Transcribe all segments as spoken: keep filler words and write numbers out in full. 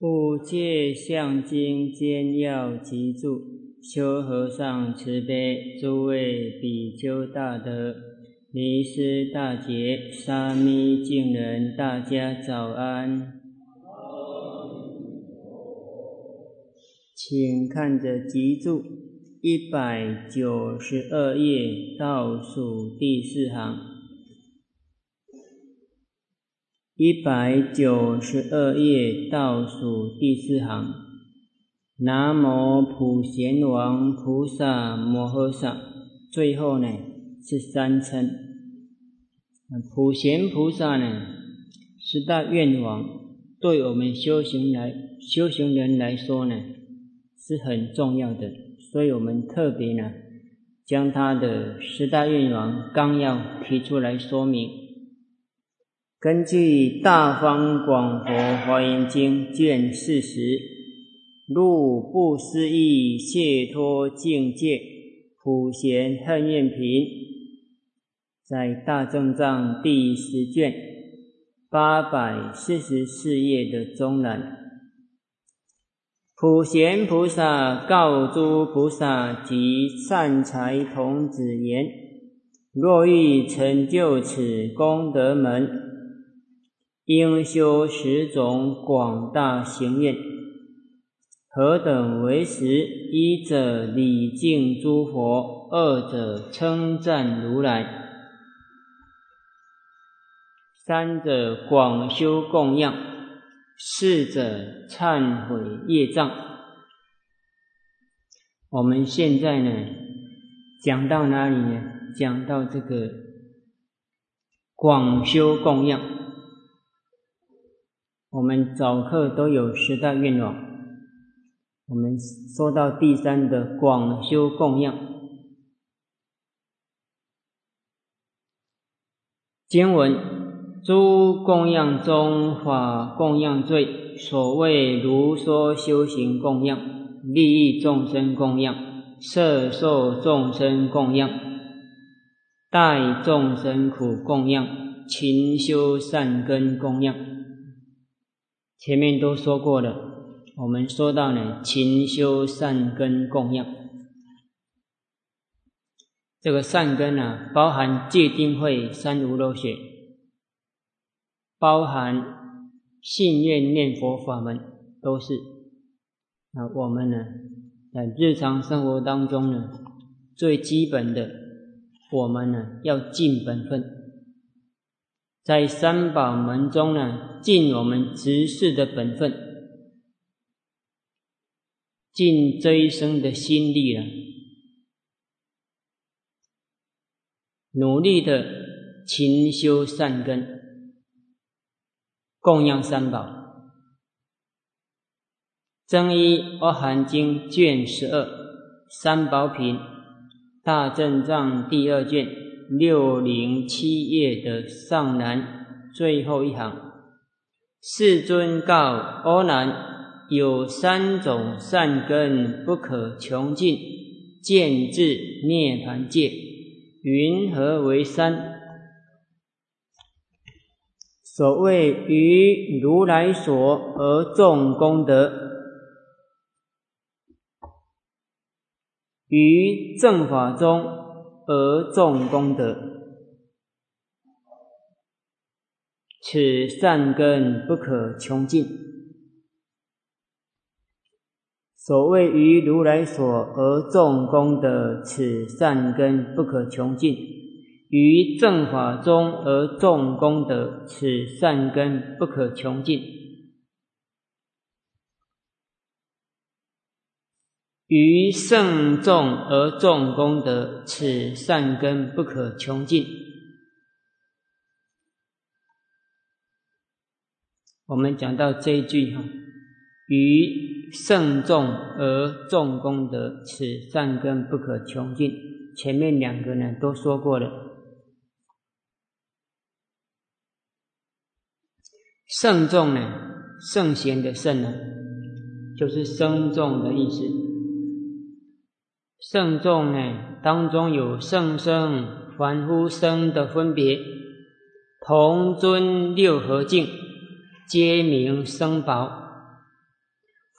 五戒相经兼要集注，修和尚慈悲，诸位比丘大德，尼师大杰，沙弥净人，大家早安。请看着集注一百九十二页倒数第四行。一百九十二页倒数第四行，南无普贤王菩萨摩诃萨，最后呢是三称。普贤菩萨呢，十大愿王，对我们修行来修行人来说呢，是很重要的，所以我们特别呢，将他的十大愿王纲要提出来说明。根据《大方广佛华严经》卷四十，入不思议解脱境界，普贤恨愿品，在大正藏第十卷八百四十四页的中栏，普贤菩萨告诸菩萨及善财童子言：若欲成就此功德门，应修十种广大行愿。何等为十？一者礼敬诸佛，二者称赞如来，三者广修供养，四者忏悔业障。我们现在呢，讲到哪里呢？讲到这个广修供养。我们早课都有十大愿望，我们说到第三的广修供养。经文：诸供养中，法供养最，所谓如说修行供养，利益众生供养，摄受众生供养，待众生苦供养，勤修善根供养。前面都说过了，我们说到呢，勤修善根供养。这个善根啊，包含戒定慧三无漏学，包含信愿念佛法门，都是。那我们呢，在日常生活当中呢，最基本的，我们呢要尽本分。在三宝门中呢，尽我们执事的本分，尽这一生的心力了，努力的勤修善根，供养三宝。增一阿含经卷十二，三宝品，大正藏第二卷六零七页的上栏最后一行，世尊告阿难：有三种善根不可穷尽，见智涅槃界，云何为三？所谓于如来所而众功德，于正法中而众功德，此善根不可穷尽。所谓于如来所而众功德，此善根不可穷尽。于正法中而众功德，此善根不可穷尽。于圣众而众功德，此善根不可穷尽。我们讲到这一句哈，于圣众而众功德，此善根不可穷尽。前面两个呢都说过了。圣众呢，圣贤的圣呢，就是僧众的意思。圣众呢，当中有圣僧、凡夫僧的分别，同尊六合境，皆名僧宝。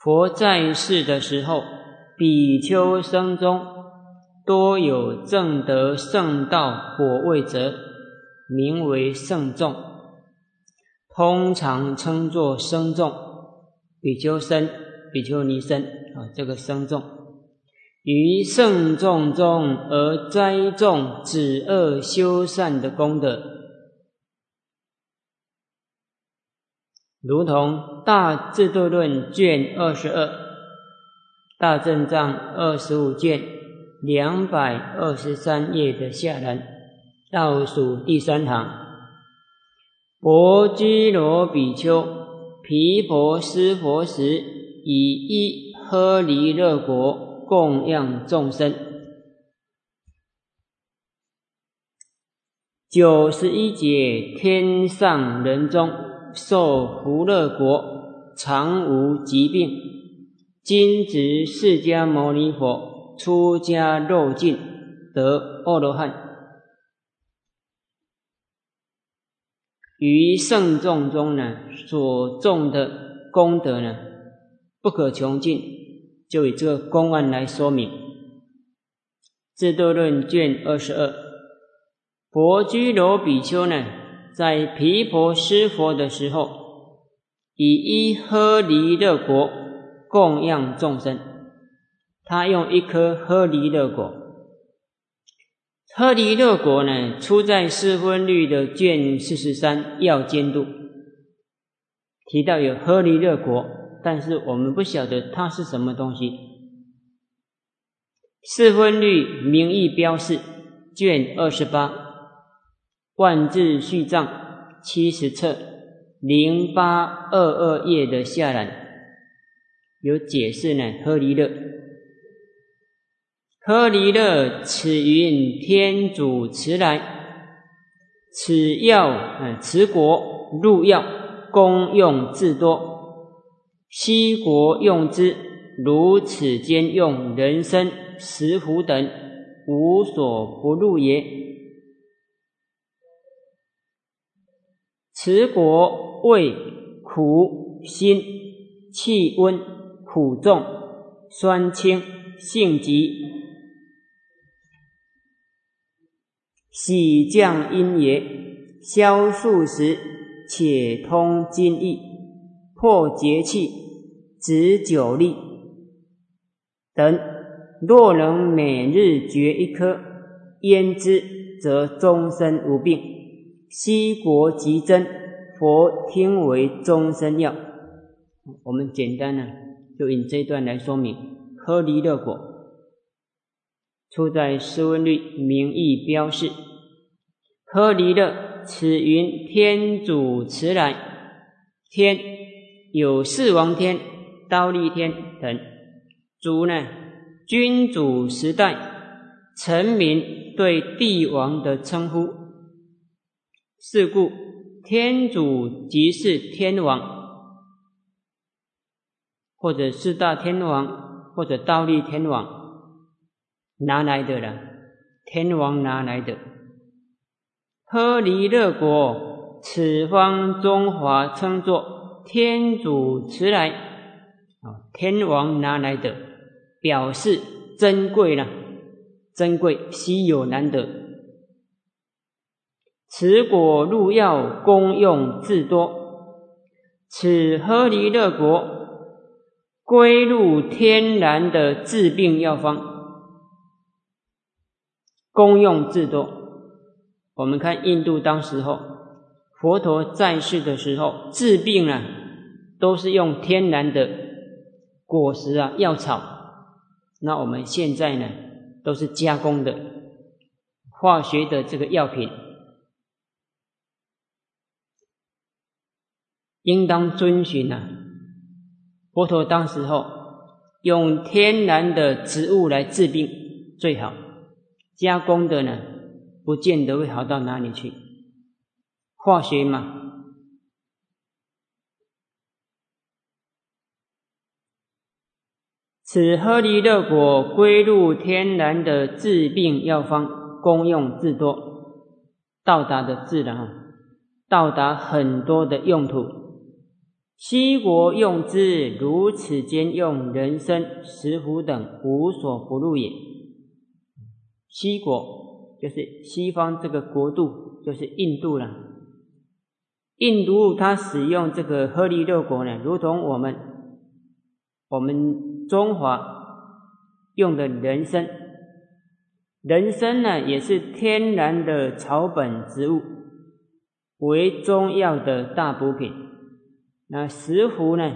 佛在世的时候，比丘僧中多有证得圣道果位者，名为圣众，通常称作僧众，比丘僧、比丘尼僧啊，这个僧众。于圣众中而栽种止恶修善的功德，如同《大智度论》卷二十二、大正藏二十五卷两百二十三页的下栏倒数第三行：薄居罗比丘毗婆施佛时，以一诃离勒果供养众生。九十一劫天上人中，受福乐国，常无疾病。今值释迦牟尼佛出家肉尽，得阿罗汉。于圣众中呢，所种的功德呢，不可穷尽。就以这个公案来说明。智度论卷二十二，薄居罗比丘呢，在毗婆施佛的时候，以一诃离勒果供养众生。他用一颗诃离勒果。诃离勒果呢，出在四分律的卷四十三要监度，提到有诃离勒果，但是我们不晓得它是什么东西。四分律名义标示卷二十八万字序藏七十册零八二二页的下栏有解释呢。诃离勒，诃离勒，此云天主持来，此药呃此果入药，功用自多，悉国用之，如此间用人参、石斛等，无所不入也。此果味苦辛气温苦重酸清性急，喜降阴也，消宿食，且通津液，破结气，止久痢等。若能每日嚼一颗，腌之，则终身无病。悉国极真，佛听为终身药。我们简单呢，就引这一段来说明。诃离勒果出在释文律名义标示。诃离勒，此云天主持来，天有四王天、忉利天等。主呢，君主时代臣民对帝王的称呼，是故天主即是天王，或者四大天王，或者忉利天王，哪来的了？天王哪来的？诃离勒果，此方中华称作天主持来，天王哪来的？表示珍贵了，珍贵稀有难得。此果入药，功用自多。此诃离勒果归入天然的治病药方，功用自多。我们看印度当时候佛陀在世的时候，治病啊都是用天然的果实啊药草。那我们现在呢，都是加工的化学的这个药品，应当遵循啊。佛陀当时候用天然的植物来治病最好，加工的呢，不见得会好到哪里去。化学嘛。此诃离勒果归入天然的治病药方，功用自多，到达的自然，到达很多的用途。 西国用之，如此间用人参、石斛等，无所不入也。西国就是西方这个国度，就是印度了。印度它使用这个鹤立肉果呢，如同我们我们中华用的人参。人参呢，也是天然的草本植物，为中药的大补品。那石斛呢，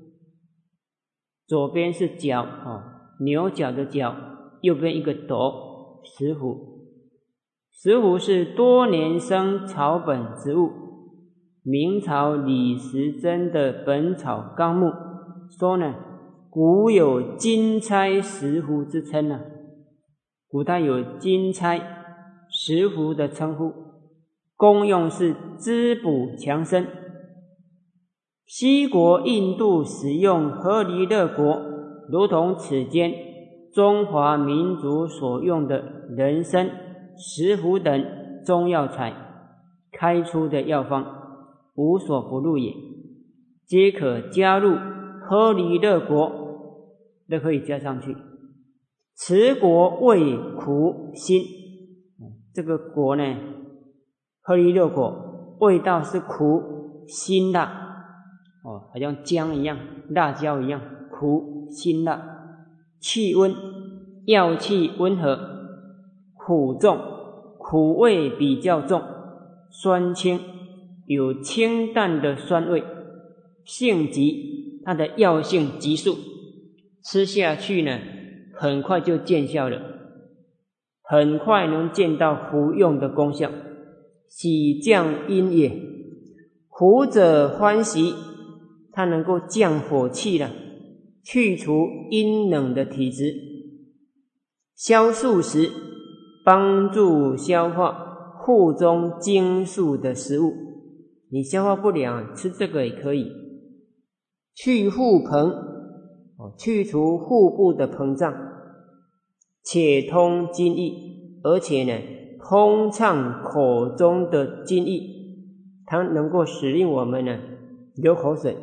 左边是角哦，牛角的角，右边一个斗，石斛。石斛是多年生草本植物，明朝李时珍的《本草纲目》说呢，古有金钗石斛之称啊。古代有金钗、石斛的称呼，功用是滋补强身。西国印度使用鹤立热果，如同此间中华民族所用的人参、石斛等中药材开出的药方，无所不入也，皆可加入鹤立热果，都可以加上去。此果味苦辛，这个果呢，鹤立热果味道是苦辛辣哦，好像姜一样，辣椒一样，苦辛辣。气温药气温和，苦重，苦味比较重，酸清，有清淡的酸味，性急，它的药性急速，吃下去呢很快就见效了，很快能见到服用的功效。喜降阴也，苦者欢喜，它能够降火气了，去除阴冷的体质，消宿食，帮助消化腹中精素的食物。你消化不良，吃这个也可以。去腹膨，去除腹部的膨胀，且通津液，而且呢通畅口中的津液，它能够使令我们呢流口水，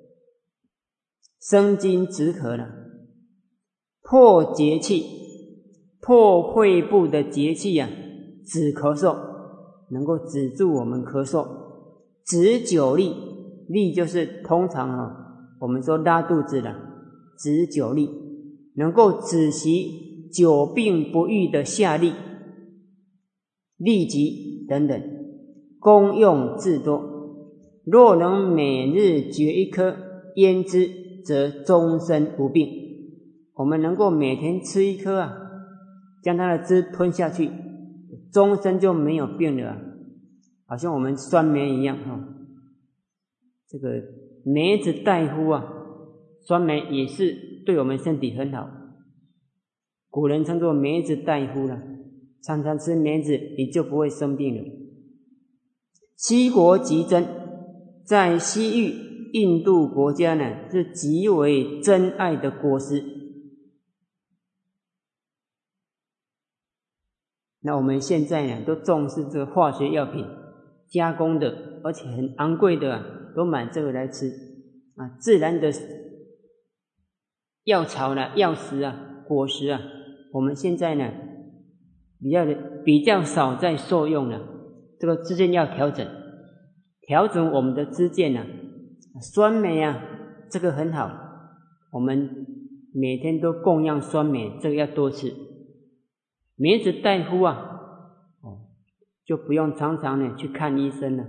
生津止渴了。破结气，破肺部的结气啊，止咳嗽，能够止住我们咳嗽。止久痢，痢就是通常啊我们说拉肚子了，止久痢，能够止息久病不愈的下痢、痢疾等等，功用至多。若能每日嚼一颗腌之，则终身无病。我们能够每天吃一颗啊，将它的汁吞下去，终身就没有病了啊，好像我们酸梅一样哈、哦。这个梅子大夫啊，酸梅也是对我们身体很好，古人称作梅子大夫了，常常吃梅子你就不会生病了。西国极珍，在西域印度国家呢是极为珍爱的果实。那我们现在呢都重视这个化学药品加工的，而且很昂贵的啊，都买这个来吃啊。自然的药草呢、药食啊、果实啊，我们现在呢比较比较少在受用了。这个支见要调整，调整我们的支见啊。酸梅啊，这个很好，我们每天都供养酸梅，这个要多吃。梅子大夫啊，哦，就不用常常呢去看医生了。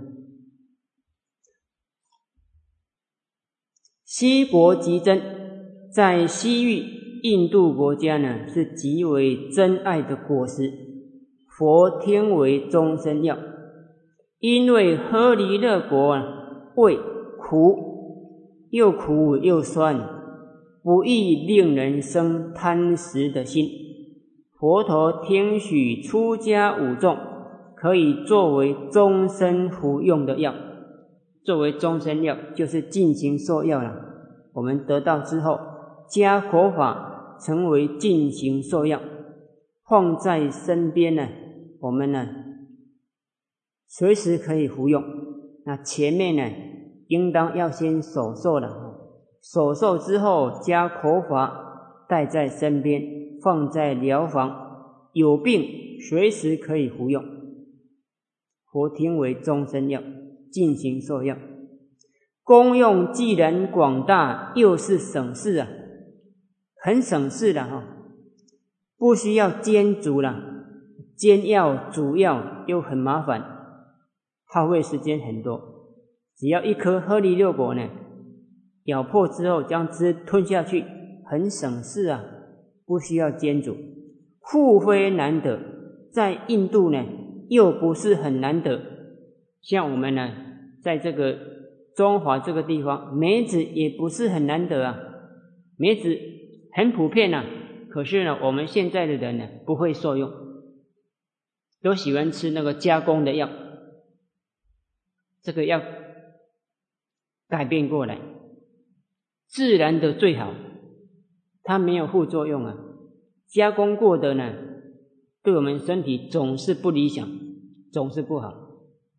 西国极珍，在西域印度国家呢是极为珍爱的果实，佛听为终身药。因为鹤立热果啊，味苦，又苦又酸，不易令人生贪食的心。佛陀听许出家五众可以作为终身服用的药，作为终身药就是尽行受药了。我们得到之后，加佛法成为尽行受药，放在身边呢，我们呢随时可以服用。那前面呢应当要先守受了，守受之后加口法带在身边，放在疗房，有病随时可以服用。佛听为终身药，进行受药。功用既然广大，又是省事啊，很省事了哈，不需要煎煮了，煎药煮药又很麻烦，耗费时间很多。只要一颗鹤梨六果呢，咬破之后将汁吞下去，很省事啊，不需要煎煮，互非难得。在印度呢，又不是很难得。像我们呢，在这个中华这个地方，梅子也不是很难得啊，梅子很普遍啊。可是呢，我们现在的人呢，不会受用，都喜欢吃那个加工的药，这个要改变过来，自然的最好，它没有副作用啊。加工过的呢，对我们身体总是不理想，总是不好。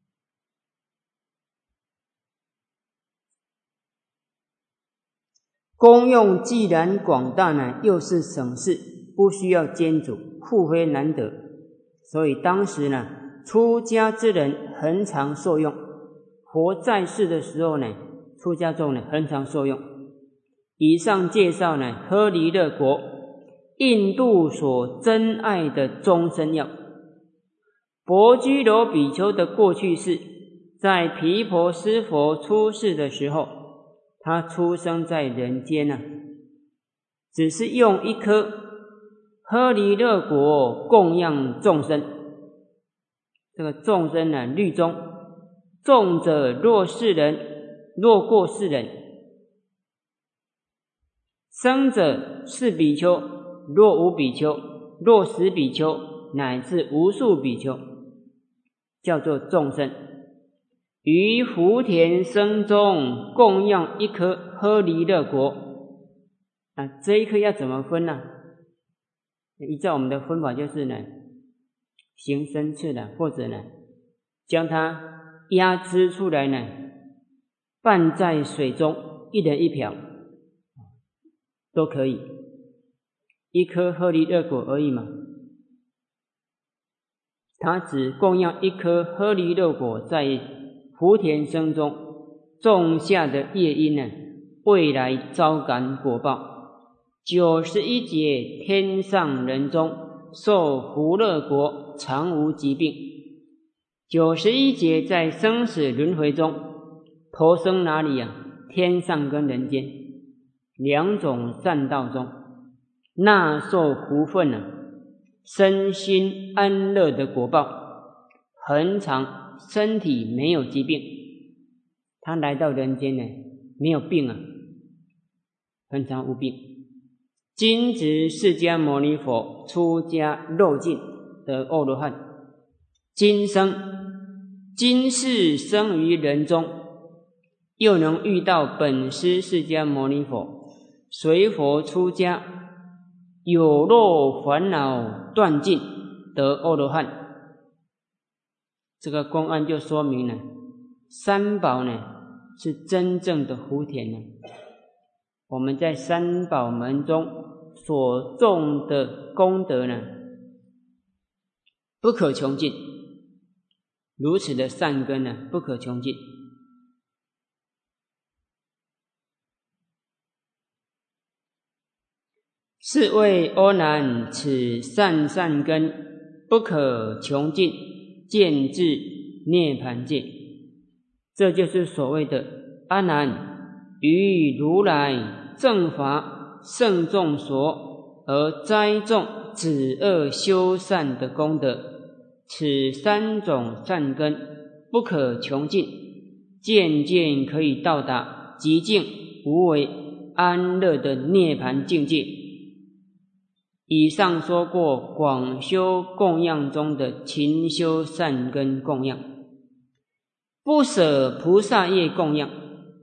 功用既然广大呢，又是省事，不需要煎煮，互非难得。所以当时呢，出家之人恒常受用。佛在世的时候呢，出家众呢恒常受用。以上介绍呢，呵离勒果，印度所珍爱的终身药。薄居罗比丘的过去世，在毗婆尸佛出世的时候，他出生在人间啊，只是用一颗呵离勒果供养众生。这个众生呢，律中众者若是人，若过是人；生者是比丘，若无比丘，若十比丘，乃至无数比丘，叫做众生。于福田生中供养一颗呵离勒果。啊，这一颗要怎么分呢、啊？依照我们的分法就是呢，行生次的，或者呢，将它压汁出来呢，拌在水中，一人一瓢，都可以。一颗呵离勒果而已嘛。他只供养一颗呵离勒果在福田生中种下的业因呢，未来招感果报。九十一劫天上人中受福乐国，常无疾病。九十一劫在生死轮回中投生哪里啊？天上跟人间两种善道中，纳受福分啊，身心安乐的果报，恒常身体没有疾病。他来到人间呢，没有病啊，恒常无病。今值释迦牟尼佛出家肉尽得阿罗汉，今生今世生于人中，又能遇到本师释迦牟尼佛，随佛出家，有漏烦恼断尽，得阿罗汉。这个公案就说明了三宝呢是真正的福田呢。我们在三宝门中所种的功德呢，不可穷尽，如此的善根呢，不可穷尽。是谓阿难，此善善根不可穷尽，见至涅槃界。这就是所谓的阿难，于如来正法圣众所而栽种止恶修善的功德，此三种善根不可穷尽，渐渐可以到达极静无为安乐的涅槃境界。以上说过广修供养中的勤修善根供养，不舍菩萨业供养。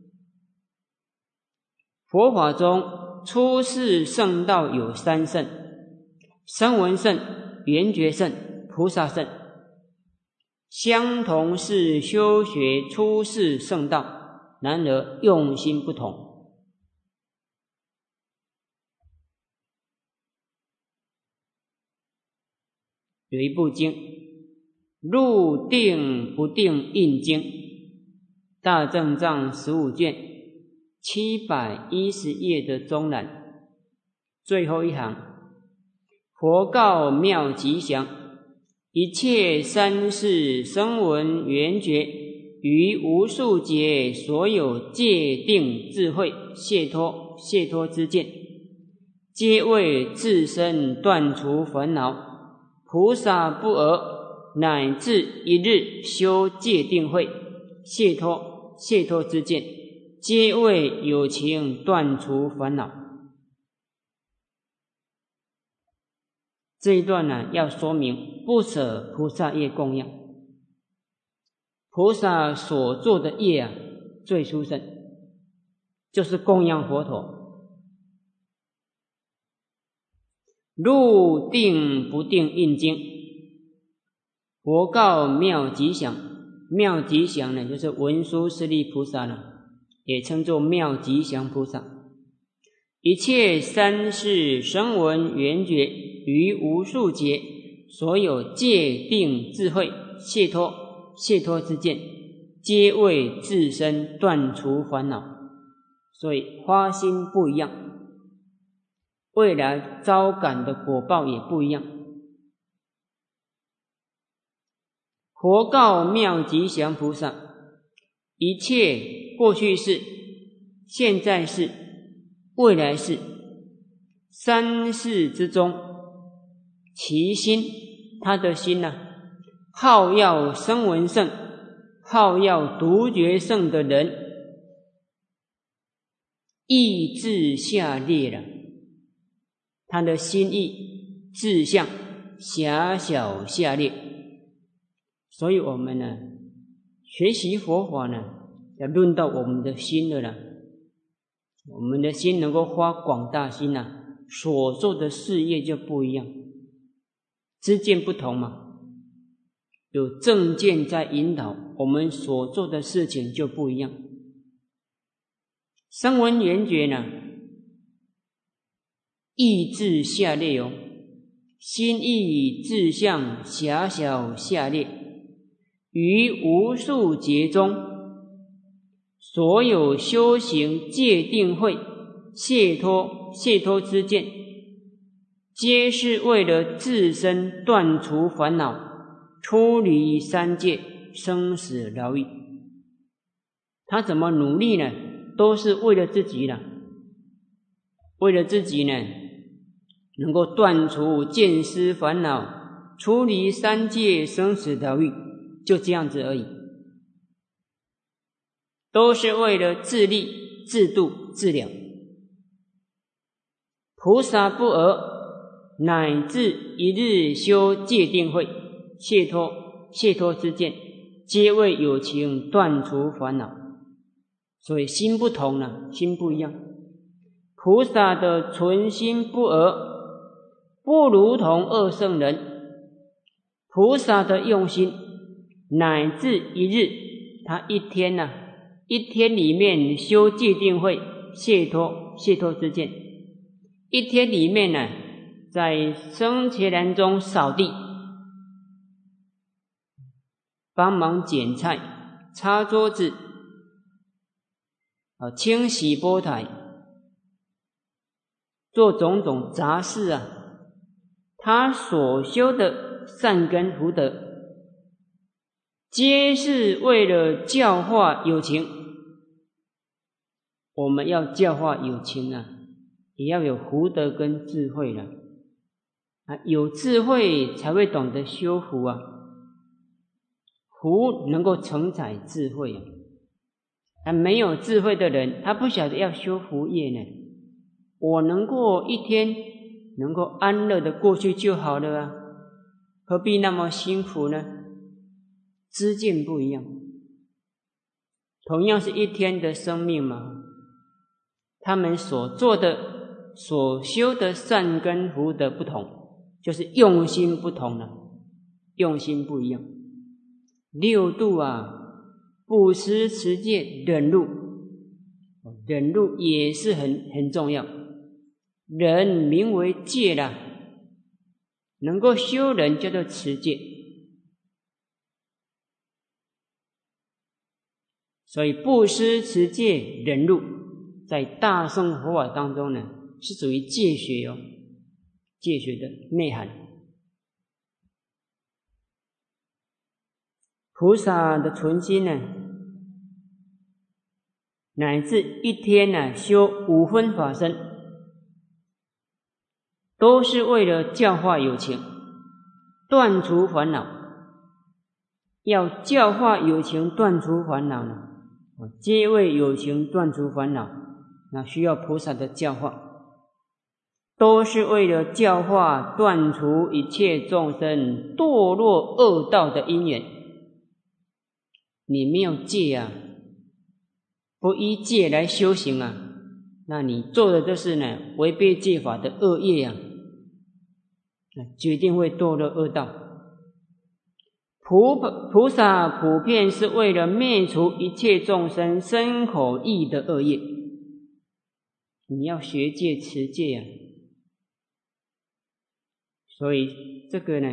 佛法中出世圣道有三圣：声闻圣、缘觉圣、菩萨圣。相同是修学出世圣道， 然而用心不同。有一部经，入定不定印经，大正藏十五卷七百一十页的中栏，最后一行，佛告妙吉祥，一切三世声闻缘觉，于无数劫所有戒定智慧解脱解脱之见，皆为自身断除烦恼。菩萨不訛，乃至一日修戒定慧解脱解脱之见，皆为有情断除烦恼。这一段呢，要说明不舍菩萨业供养。菩萨所做的业啊，最殊胜，就是供养佛陀。入定不定印经，佛告妙吉祥。妙吉祥呢，就是文殊师利菩萨呢，也称作妙吉祥菩萨。一切三世声闻缘觉，于无数劫所有戒定智慧解脱解脱之见，皆为自身断除烦恼。所以花心不一样，未来招感的果报也不一样。佛告妙吉祥菩萨，一切过去世、现在世、未来世三世之中，其心，他的心呢、啊，好要声闻乘、好要独觉乘的人，意志下劣了，他的心意志向狭小下劣。所以我们呢，学习佛法呢，要论到我们的心了啦。我们的心能够发广大心啊，所做的事业就不一样，知见不同嘛，有正见在引导，我们所做的事情就不一样。声闻缘觉呢，意志下劣哦，心意志向狭小下劣。于无数劫中，所有修行戒定慧解脱解脱之见，皆是为了自身断除烦恼，出离三界生死牢狱。他怎么努力呢？都是为了自己了，为了自己呢，能够断除见思烦恼，出离三界生死牢狱。就这样子而已，都是为了自利、自度、自了。菩萨不訛，乃至一日修戒定慧解脱解脱之见，皆为有情断除烦恼。所以心不同了，心不一样。菩萨的存心不訛，不如同二圣人。菩萨的用心，乃至一日，他一天呢、啊，一天里面修戒定慧解脱解脱之见，一天里面呢，在僧伽蓝中扫地，帮忙捡菜、擦桌子、啊清洗钵台，做种种杂事啊，他所修的善根福德，皆是为了教化有情。我们要教化有情啊，也要有福德跟智慧了啊，有智慧才会懂得修福啊，福能够承载智慧啊。啊，没有智慧的人，他不晓得要修福业呢。我能够一天能够安乐的过去就好了啊，何必那么辛苦呢？知见不一样，同样是一天的生命嘛，他们所做的、所修的善根福德不同，就是用心不同了，用心不一样。六度啊，布施、持戒、忍辱， 忍辱也是很很重要。忍名为戒啦，能够修忍叫做持戒。所以布施、持戒、忍辱，在大乘佛法当中呢，是属于戒学哦，戒学的内涵。菩萨的存心呢，乃至一天呢修五分法身，都是为了教化有情，断除烦恼。要教化有情，断除烦恼呢，皆为有情断除烦恼，那需要菩萨的教化，都是为了教化断除一切众生堕落恶道的因缘。你没有戒啊，不依戒来修行啊，那你做的就是呢违背戒法的恶业啊，决定会堕落恶道。菩菩萨普遍是为了灭除一切众生身口意的恶业。你要学戒持戒啊，所以这个呢，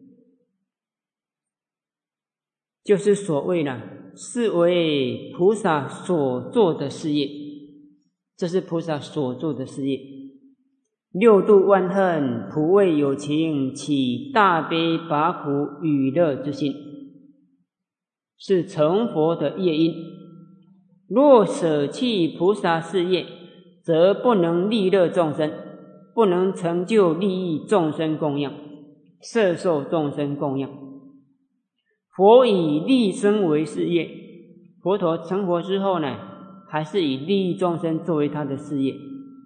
就是所谓的是为菩萨所做的事业，这是菩萨所做的事业。六度万恨，普为有情，起大悲拔苦与乐之心，是成佛的业因。若舍弃菩萨事业，则不能利乐众生，不能成就利益众生供养，摄受众生供养。佛以利生为事业，佛陀成佛之后呢，还是以利益众生作为他的事业。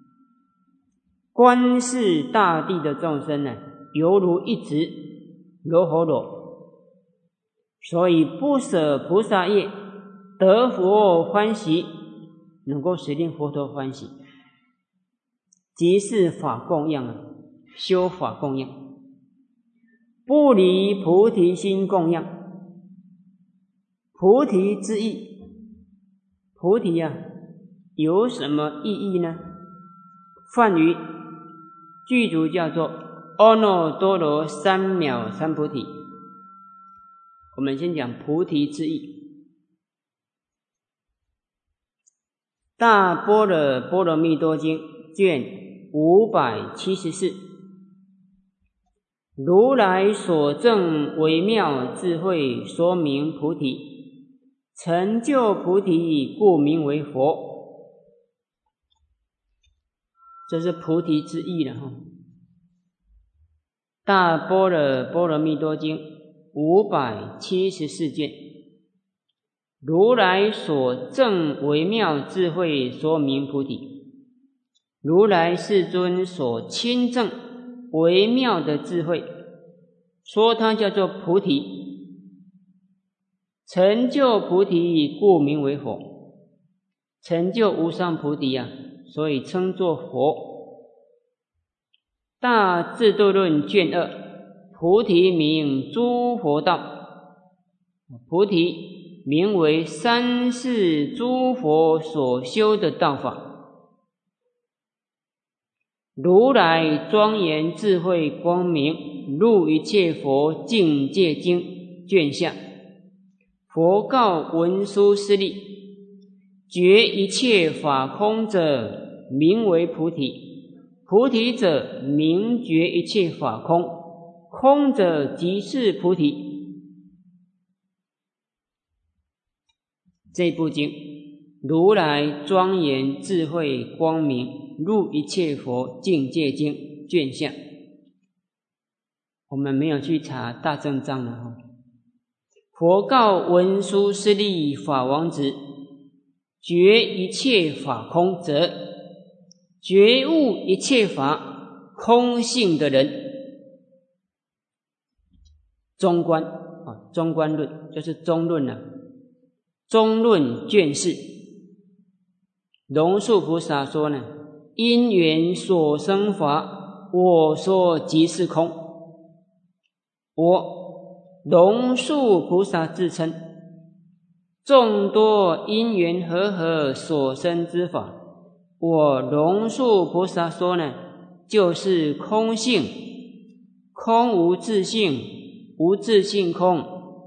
观视大地的众生呢，犹如一直罗喉罗，所以不舍菩萨业，得佛欢喜，能够使令佛陀欢喜，即是法供养啊，修法供养，不离菩提心供养。菩提之意，菩提啊，有什么意义呢？梵语具足叫做阿耨多罗三藐三菩提。我们先讲菩提之意。大般若波罗蜜多经卷五百七十四，如来所证微妙智慧，说明菩提，成就菩提，故名为佛。这是菩提之意了哈。大般若波罗蜜多经五百七十四卷，如来所证微妙智慧，说明菩提。如来世尊所亲证微妙的智慧，说它叫做菩提，成就菩提，故名为佛。成就无上菩提啊，所以称作佛。大智度论卷二，菩提名诸佛道，菩提名为三世诸佛所修的道法。如来庄严智慧光明，入一切佛境界经卷下，佛告文殊师利，觉一切法空者，名为菩提。菩提者，名觉一切法空，空者即是菩提。这部经，如来庄严智慧光明，入一切佛境界经卷下。我们没有去查大正藏了哈。佛告文殊师利法王子，觉一切法空者，觉悟一切法空性的人。中观啊，中观论就是中论了。中论卷四，龙树菩萨说呢，因缘所生法，我说即是空。我龙树菩萨自称， 众多因缘和合所生之法，我龙树菩萨说呢，就是空性，空无自性，无自性空，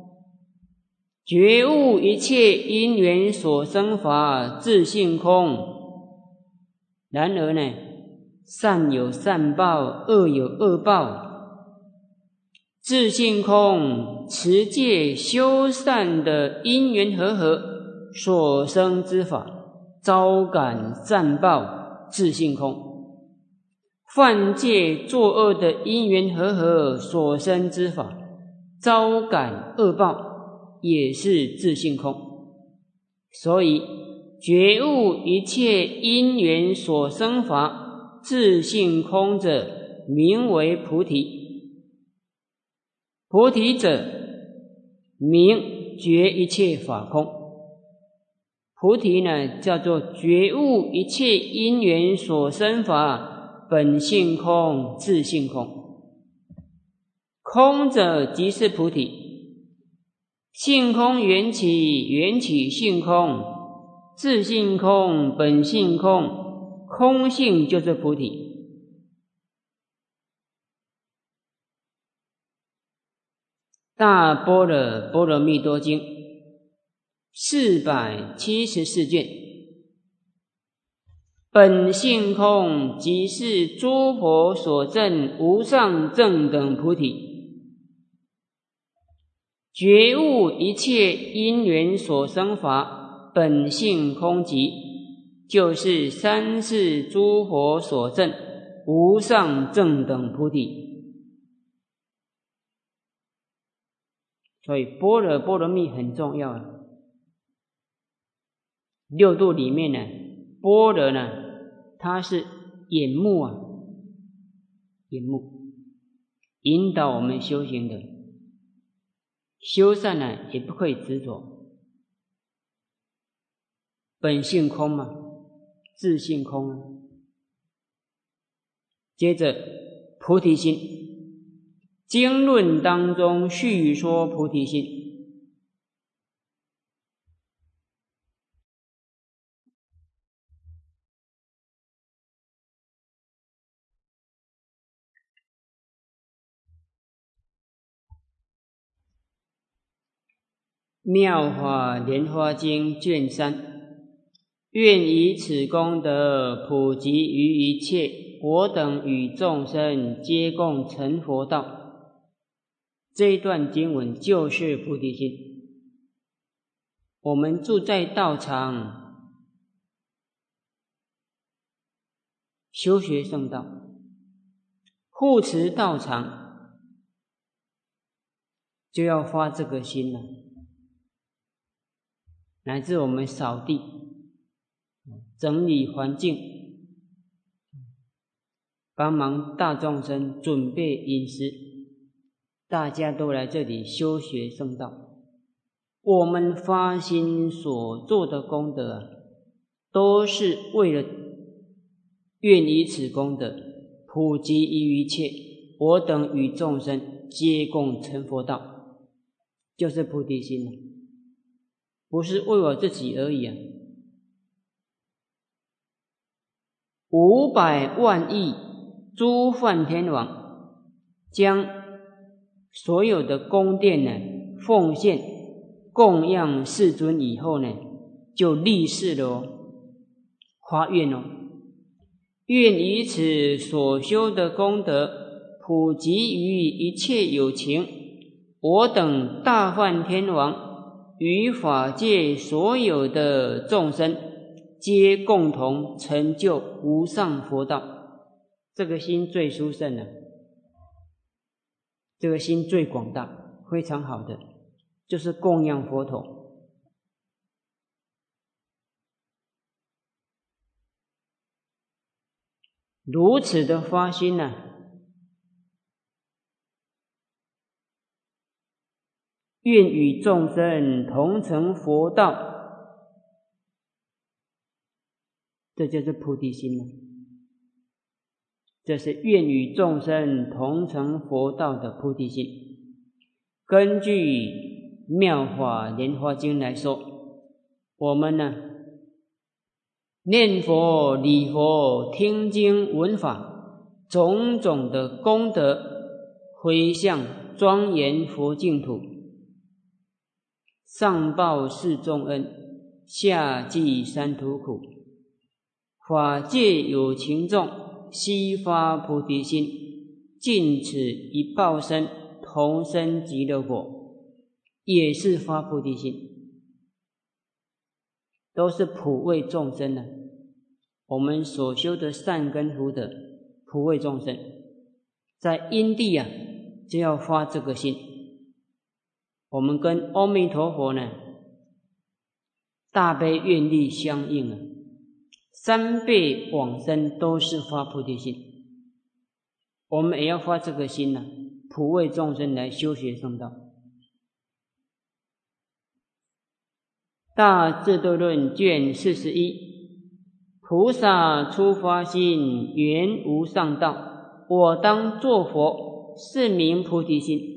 觉悟一切因缘所生法，自性空。然而呢，善有善报，恶有恶报，自性空，持戒修善的因缘和合所生之法，招感善报，自性空；犯戒作恶的因缘和合所生之法，招感恶报，也是自性空。所以觉悟一切因缘所生法，自性空者，名为菩提。菩提者，名觉一切法空。菩提呢，叫做觉悟一切因缘所生法，本性空，自性空。空者即是菩提，性空缘起，缘起性空。自性空，本性空，空性就是菩提。大般若波罗蜜多经四百七十四卷，本性空即是诸佛所证无上正等菩提，觉悟一切因缘所生法，本性空寂，就是三世诸佛所证无上正等菩提。所以般若波罗蜜很重要啊。六度里面呢，般若呢，它是眼目啊，眼目引导我们修行的。修善呢，也不可以执着。本性空嘛，自性空啊。接着菩提心，经论当中叙说菩提心。妙法莲华经卷三，愿以此功德普及于一切，我等与众生皆共成佛道。这一段经文就是菩提心。我们住在道场，修学圣道，护持道场，就要发这个心了。乃至我们扫地、整理环境，帮忙大众生准备饮食，大家都来这里修学圣道。我们发心所做的功德啊，都是为了愿以此功德普及于一切，我等与众生皆共成佛道，就是菩提心了。不是为我自己而已啊！五百万亿诸梵天王将所有的宫殿呢奉献供养世尊以后呢，就立誓了哦，发愿哦，愿以此所修的功德普及于一切有情，我等大梵天王与法界所有的众生，皆共同成就无上佛道。这个心最殊胜了，这个心最广大，非常好的，就是供养佛陀。如此的发心呢、啊，愿与众生同成佛道，这就是菩提心了。这是愿与众生同成佛道的菩提心。根据《妙法莲华经》来说， 我们呢念佛、礼佛、听经、闻法，种种的功德回向庄严佛净土，上报四重恩，下济三途苦。法界有情众，悉发菩提心，尽此一报身，同生极乐国，也是发菩提心，都是普为众生的。我们所修的善根福德，普为众生，在因地啊，就要发这个心。我们跟阿弥陀佛呢，大悲愿力相应啊。三辈往生都是发菩提心，我们也要发这个心呢、啊，普为众生来修学圣道。大智度论卷四十一，菩萨初发心，原无上道，我当作佛，是名菩提心。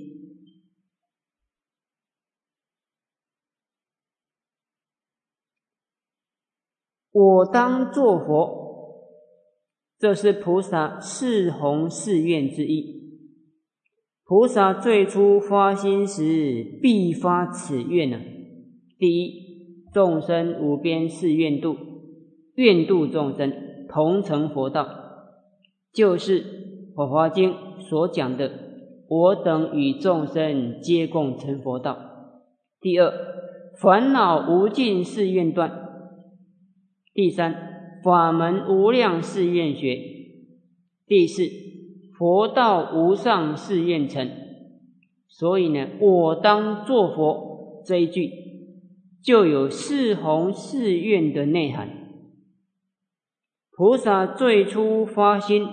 我当作佛，这是菩萨誓弘誓愿之意。菩萨最初发心时，必发此愿啊。第一，众生无边誓愿度，愿度众生同成佛道，就是《法华经》所讲的我等与众生皆共成佛道。第二，烦恼无尽誓愿断。第三，法门无量誓愿学。第四，佛道无上誓愿成。所以呢，我当作佛这一句就有誓弘誓愿的内涵。菩萨最初发心，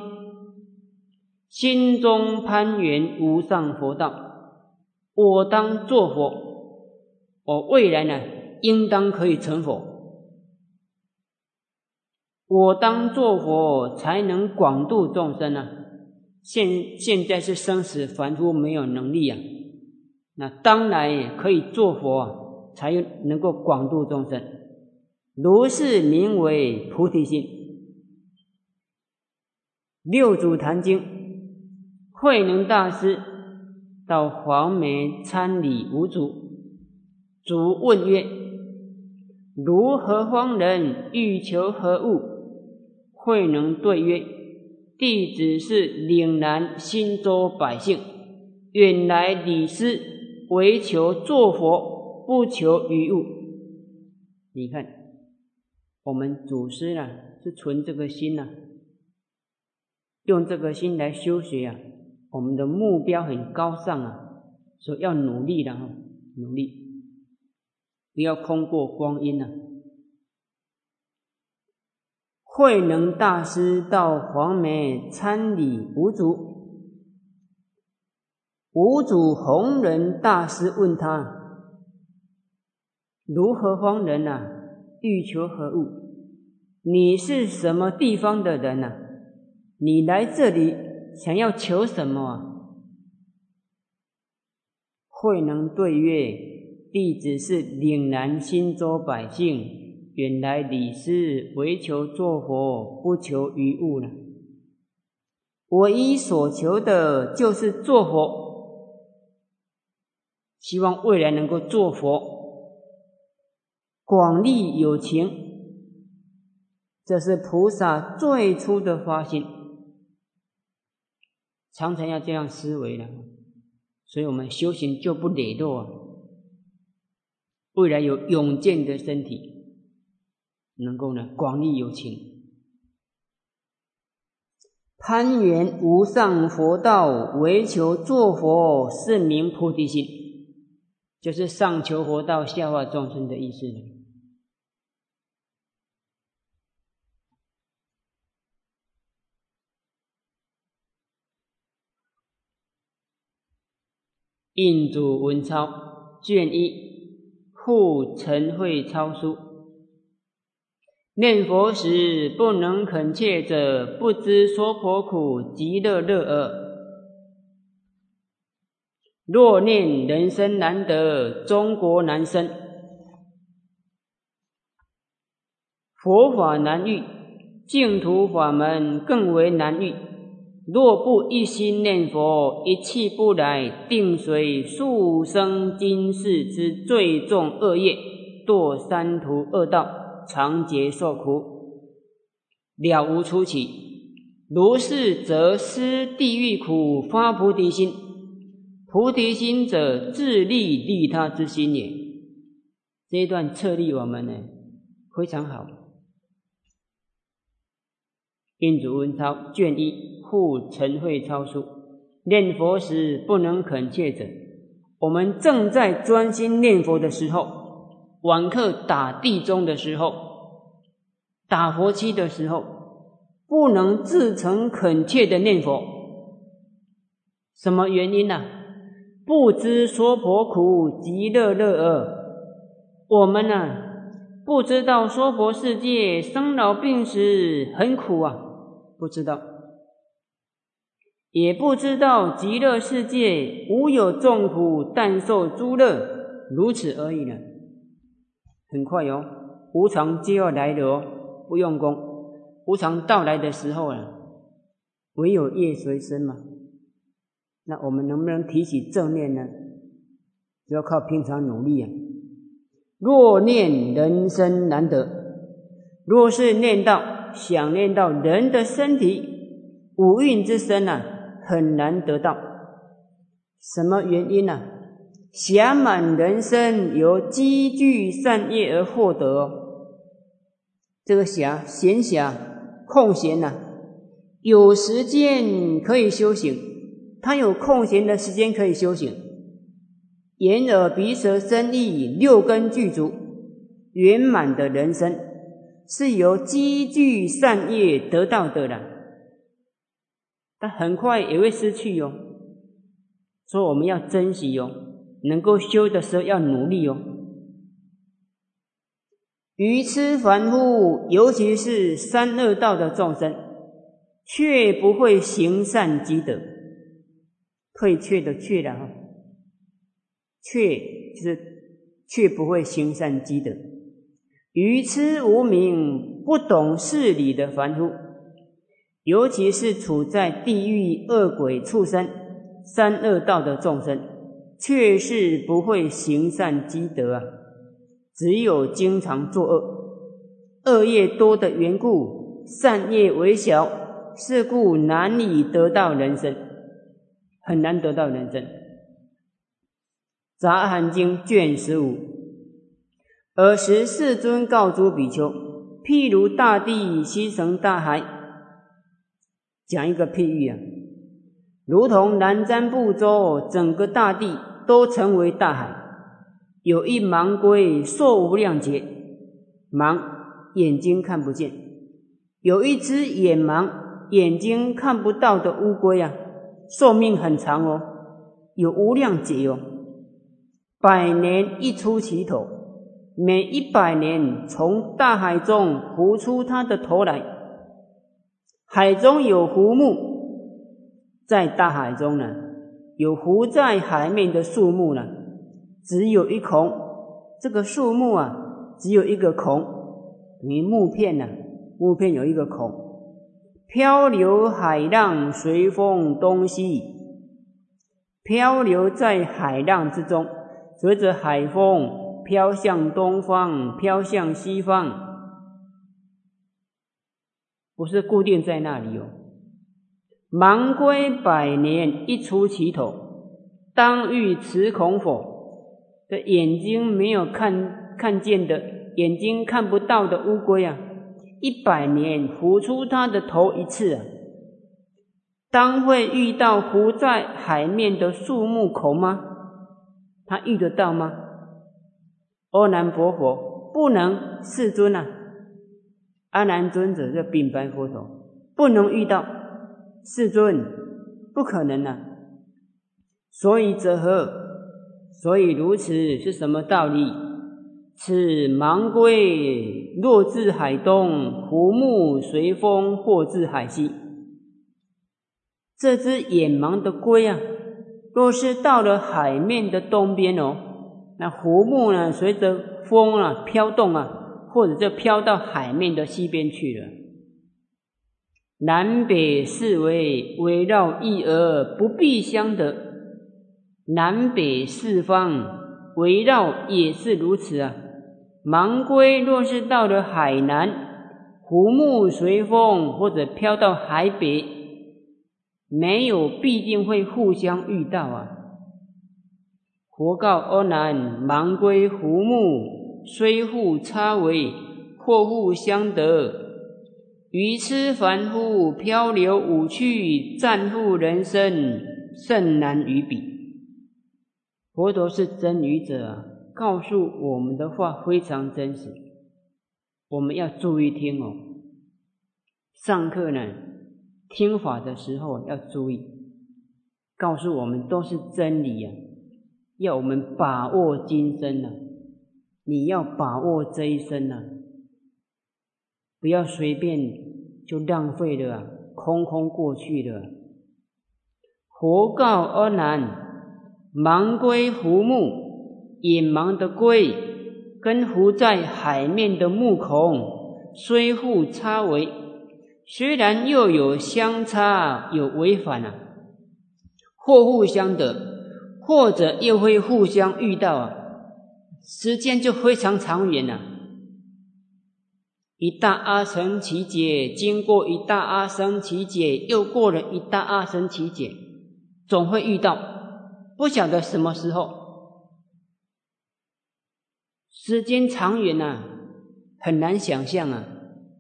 心中攀缘无上佛道，我当作佛，我未来呢应当可以成佛。我当作佛，才能广度众生啊！现现在是生死凡夫没有能力啊，那当然可以作佛啊，才能够广度众生。如是名为菩提心。六祖坛经，慧能大师到黄梅参礼五祖，祖问曰：如何方人欲求何物？慧能对曰：弟子是岭南新州百姓，远来礼师，唯求作佛，不求于物。你看，我们祖师呢、啊、是存这个心啊，用这个心来修学啊，我们的目标很高尚啊，所以要努力的哈，努力，不要空过光阴啊。慧能大师到黄梅参礼五祖，五祖弘忍大师问他：如何方人啊？欲求何物？你是什么地方的人啊？你来这里想要求什么啊？慧能对曰：弟子是岭南新州百姓，远来礼师，唯求作佛，不求于物了。我一所求的就是作佛，希望未来能够作佛，广利有情。这是菩萨最初的发心，常常要这样思维了，所以我们修行就不磊落啊，未来有勇健的身体，能够呢广利有情。攀缘无上佛道，唯求作佛，是名菩提心，就是上求佛道，下化众生的意思。印祖文钞卷一，护陈慧抄书。念佛时不能恳切者，不知说婆苦，极乐乐耳。若念人生难得，中国难生。 佛法难遇，净土法门更为难遇。若不一心念佛，一气不来，定随速生今世之最重恶业，堕三途恶道，长劫受苦，了无出期。如是，则思地狱苦，发菩提心。菩提心者，自利利他之心也。这一段策励我们呢，非常好。印祖文钞卷一，附陈慧超书。念佛时不能恳切者，我们正在专心念佛的时候，晚课打地钟的时候，打佛七的时候，不能自诚恳切的念佛。什么原因啊？不知娑婆苦，极乐乐尔。我们啊，不知道娑婆世界生老病死很苦啊，不知道。也不知道极乐世界无有众苦，但受诸乐，如此而已了。很快哦，无常就要来了哦，不用功。无常到来的时候啊，唯有业随身嘛。那我们能不能提起正念呢？就要靠平常努力啊。若念人生难得，若是念到想念到人的身体，五蕴之身啊，很难得到。什么原因啊？暇满人生由积聚善业而获得哦。这个暇，闲暇，空闲啊，有时间可以修行，他有空闲的时间可以修行。眼耳鼻舌身意六根具足，圆满的人生是由积聚善业得到的了，但很快也会失去哦。所以我们要珍惜哦，能够修的时候要努力哦。愚痴凡夫，尤其是三恶道的众生，却不会行善积德。退却的却了哈，却就是却不会行善积德。愚痴无明，不懂事理的凡夫，尤其是处在地狱、恶鬼、畜生、三恶道的众生，却是不会行善积德啊，只有经常作恶，恶业多的缘故，善业微小，是故难以得到人生，很难得到人生。杂阿含经卷十五，尔时世尊告诸比丘，譬如大地悉成大海。讲一个譬喻啊，如同南瞻部洲，整个大地都成为大海。有一盲龟寿无量劫，盲眼睛看不见；有一只眼盲眼睛看不到的乌龟啊，寿命很长哦，有无量劫哦。百年一出其头，每一百年从大海中浮出它的头来。海中有浮木，在大海中呢，有浮在海面的树木呢，只有一孔。这个树木啊，只有一个孔，等于木片呢、啊，木片有一个孔。漂流海浪，随风东西，漂流在海浪之中，随着海风飘向东方，飘向西方，不是固定在那里哦。盲龟百年一出其头，当遇此孔否？这眼睛没有看看见的，眼睛看不到的乌龟啊，一百年浮出它的头一次啊，当会遇到浮在海面的树木口吗？他遇得到吗？阿难佛佛，不能，世尊啊！阿难尊者就禀白佛陀，不能遇到，世尊，不可能啊！所以者何？所以如此是什么道理？此盲龟若至海东，浮木随风或至海西。这只眼盲的龟啊，若是到了海面的东边哦，那浮木呢，随着风啊飘动啊， 或者就飘到海面的西边去了。南北四围围绕一而不必相得，南北四方围绕也是如此啊。盲龟若是到了海南，胡木随风或者飘到海北，没有必定会互相遇到啊。佛告阿难：盲龟胡木虽互差为，或互相得。愚痴凡夫漂流五趣，暂护人生，甚难于比。佛陀是真语者啊，告诉我们的话非常真实，我们要注意听哦。上课呢，听法的时候要注意，告诉我们都是真理啊，要我们把握今生啊，你要把握这一生啊，不要随便就浪费了啊，空空过去了。佛告阿难：盲龟浮木，隐盲的龟跟浮在海面的目孔虽互差为，虽然又有相差，有违反啊，或互相得，或者又会互相遇到啊，时间就非常长远啊。一大阿僧祇劫，经过一大阿僧祇劫，又过了一大阿僧祇劫，总会遇到，不晓得什么时候，时间长远啊，很难想象啊。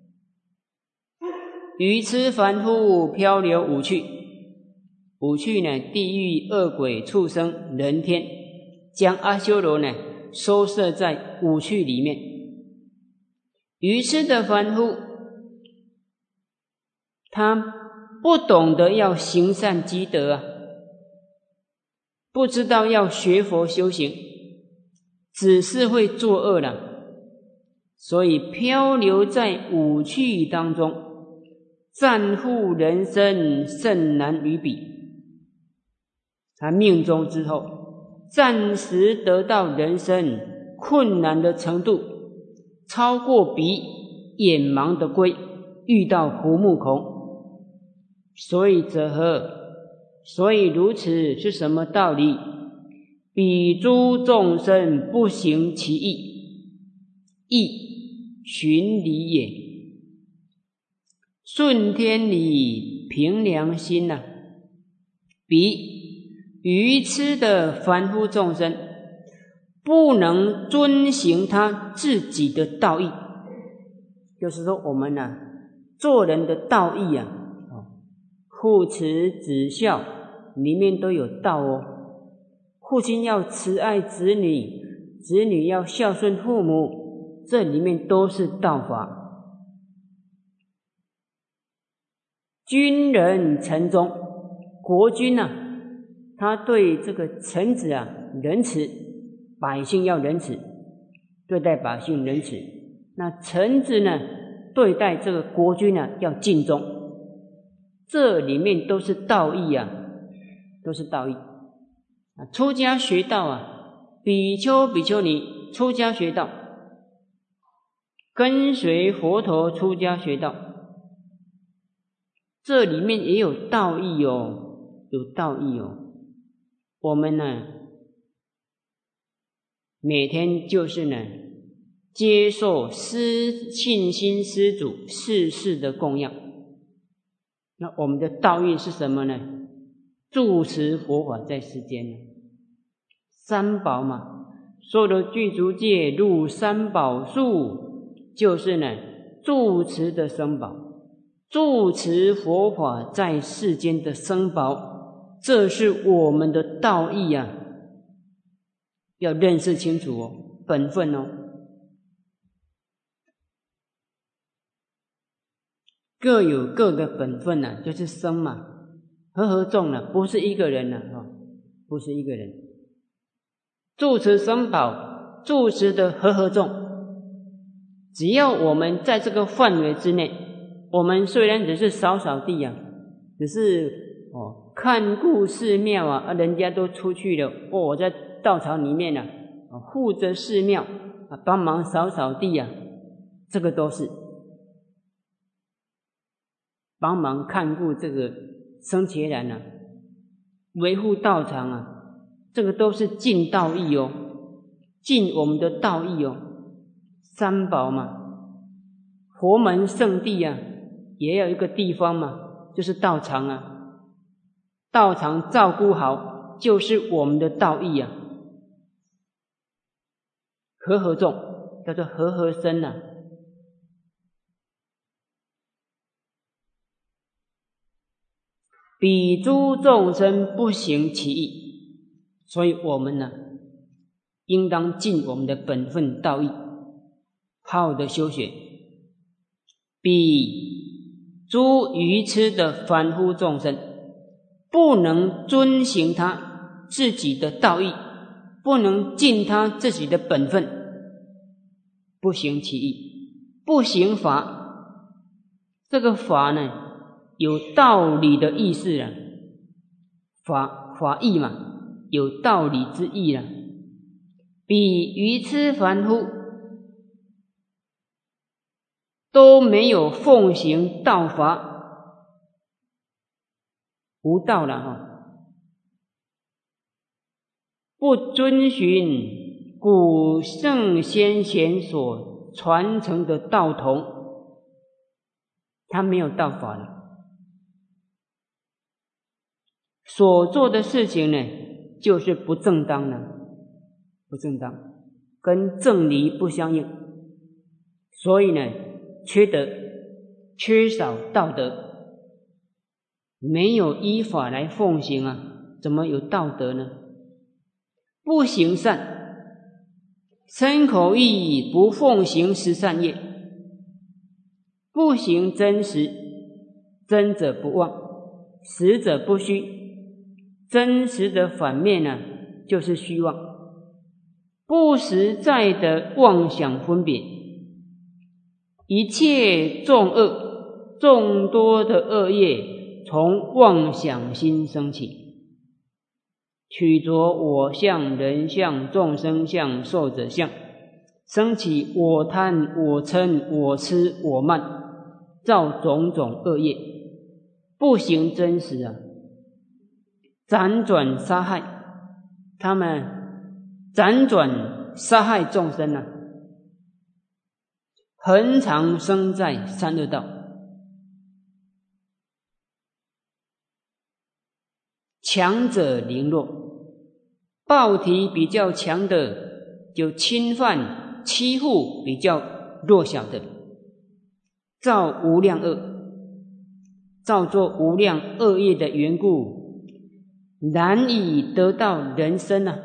愚痴凡夫漂流五趣，五趣呢，地狱、恶鬼、畜生、人天，将阿修罗呢收摄在五趣里面。愚痴的凡夫，他不懂得要行善积德啊，不知道要学佛修行，只是会作恶了，所以漂流在五趣当中，暂护人生，甚难于比。他命中之后，暂时得到人生困难的程度，超过比眼盲的龟遇到胡木孔。所以者何？所以如此是什么道理？彼诸众生不行其意，意循理也。顺天理，凭良心啊，比愚痴的凡夫众生不能遵行他自己的道义，就是说我们啊做人的道义啊，父慈子孝里面都有道哦。父亲要慈爱子女，子女要孝顺父母，这里面都是道法。君人臣忠，国君啊，他对这个臣子啊仁慈，百姓要仁慈，对待百姓仁慈。那臣子呢，对待这个国君啊要尽忠，这里面都是道义啊，都是道义。出家学道啊，比丘比丘尼出家学道，跟随佛陀出家学道，这里面也有道义哦，有道义哦。我们呢，每天就是呢，接受施信心施主世事的供养。那我们的道义是什么呢？住持佛法在世间呢，三宝嘛，所有的具足戒入三宝数，就是呢住持的僧宝，住持佛法在世间的僧宝，这是我们的道义啊，要认识清楚哦，本分哦。各有各的本分啊，就是僧嘛，和合众啊，不是一个人啊，哦，不是一个人。住持僧宝，住持的和合众，只要我们在这个范围之内，我们虽然只是扫扫地啊，只是哦看顾寺庙啊，啊人家都出去了，哦我在道场里面啊，护着寺庙啊，帮忙扫扫地啊， 这个都是帮忙看顾这个僧伽蓝啊，维护道场啊，这个都是尽道义哦，尽我们的道义哦。三宝嘛，佛门圣地啊，也有一个地方嘛，就是道场啊，道场照顾好，就是我们的道义啊。和合众叫做和合僧啊。彼诸众生不行其意，所以我们呢，应当尽我们的本分道义，好好的修学。彼诸愚痴的凡夫众生，不能遵行他自己的道义，不能尽他自己的本分，不行其意，不行法。这个法呢，有道理的意思啊，法法义嘛，有道理之意啦。比愚痴凡夫都没有奉行道法，无道了哈，不遵循古圣先贤所传承的道统，他没有道法了。所做的事情呢，就是不正当的，不正当，跟正理不相应，所以呢，缺德，缺少道德，没有依法来奉行啊，怎么有道德呢？不行善，身口意不奉行十善业，不行真实，真者不妄，实者不虚。真实的反面呢、啊，就是虚妄，不实在的妄想分别，一切众恶，众多的恶业从妄想心生起，取着我相、人相、众生相、寿者相，生起我贪、我嗔、我痴、我慢，造种种恶业，不行真实啊，辗转杀害，他们辗转杀害众生啊，恒常生在三恶道。强者凌弱，暴体比较强的就侵犯欺负比较弱小的，造无量恶，造作无量恶业的缘故，难以得到人身啊，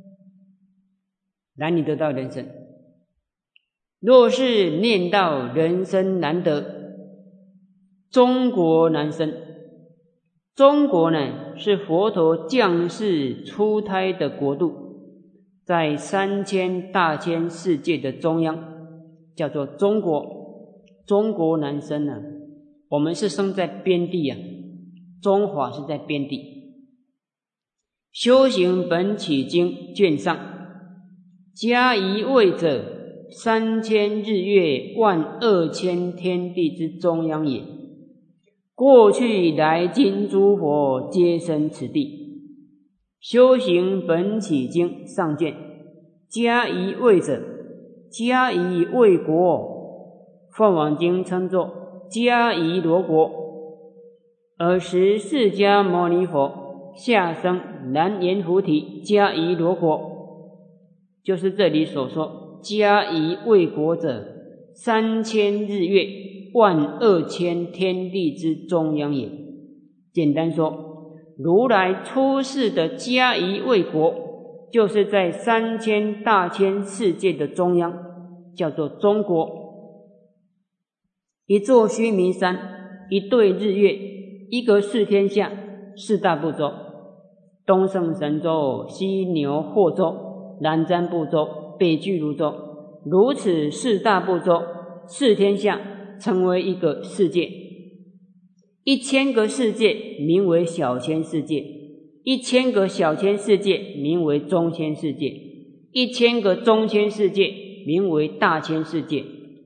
难以得到人身。若是念到人身难得，中国难生。中国呢，是佛陀降世出胎的国度，在三千大千世界的中央，叫做中国。中国难生啊，我们是生在边地啊，中华是在边地。修行本起经卷上，加一位者，三千日月万二千天地之中央也。过去来今诸佛皆生此地。修行本起经上卷，加一位者，加一位国，凤凰经称作加一罗国。尔时释迦牟尼佛下生南阎浮提迦夷罗国，就是这里所说迦夷卫国者，三千日月万二千天地之中央也。简单说，如来出世的迦夷卫国，就是在三千大千世界的中央，叫做中国。一座须弥山，一对日月，一个四天下，四大部洲，东胜神州、西牛霍州、南瞻部洲、北俱卢洲，如此四大部洲、四天下成为一个世界。一千个世界名为小千世界，一千个小千世界名为中千世界，一千个中千世界名为大千世界。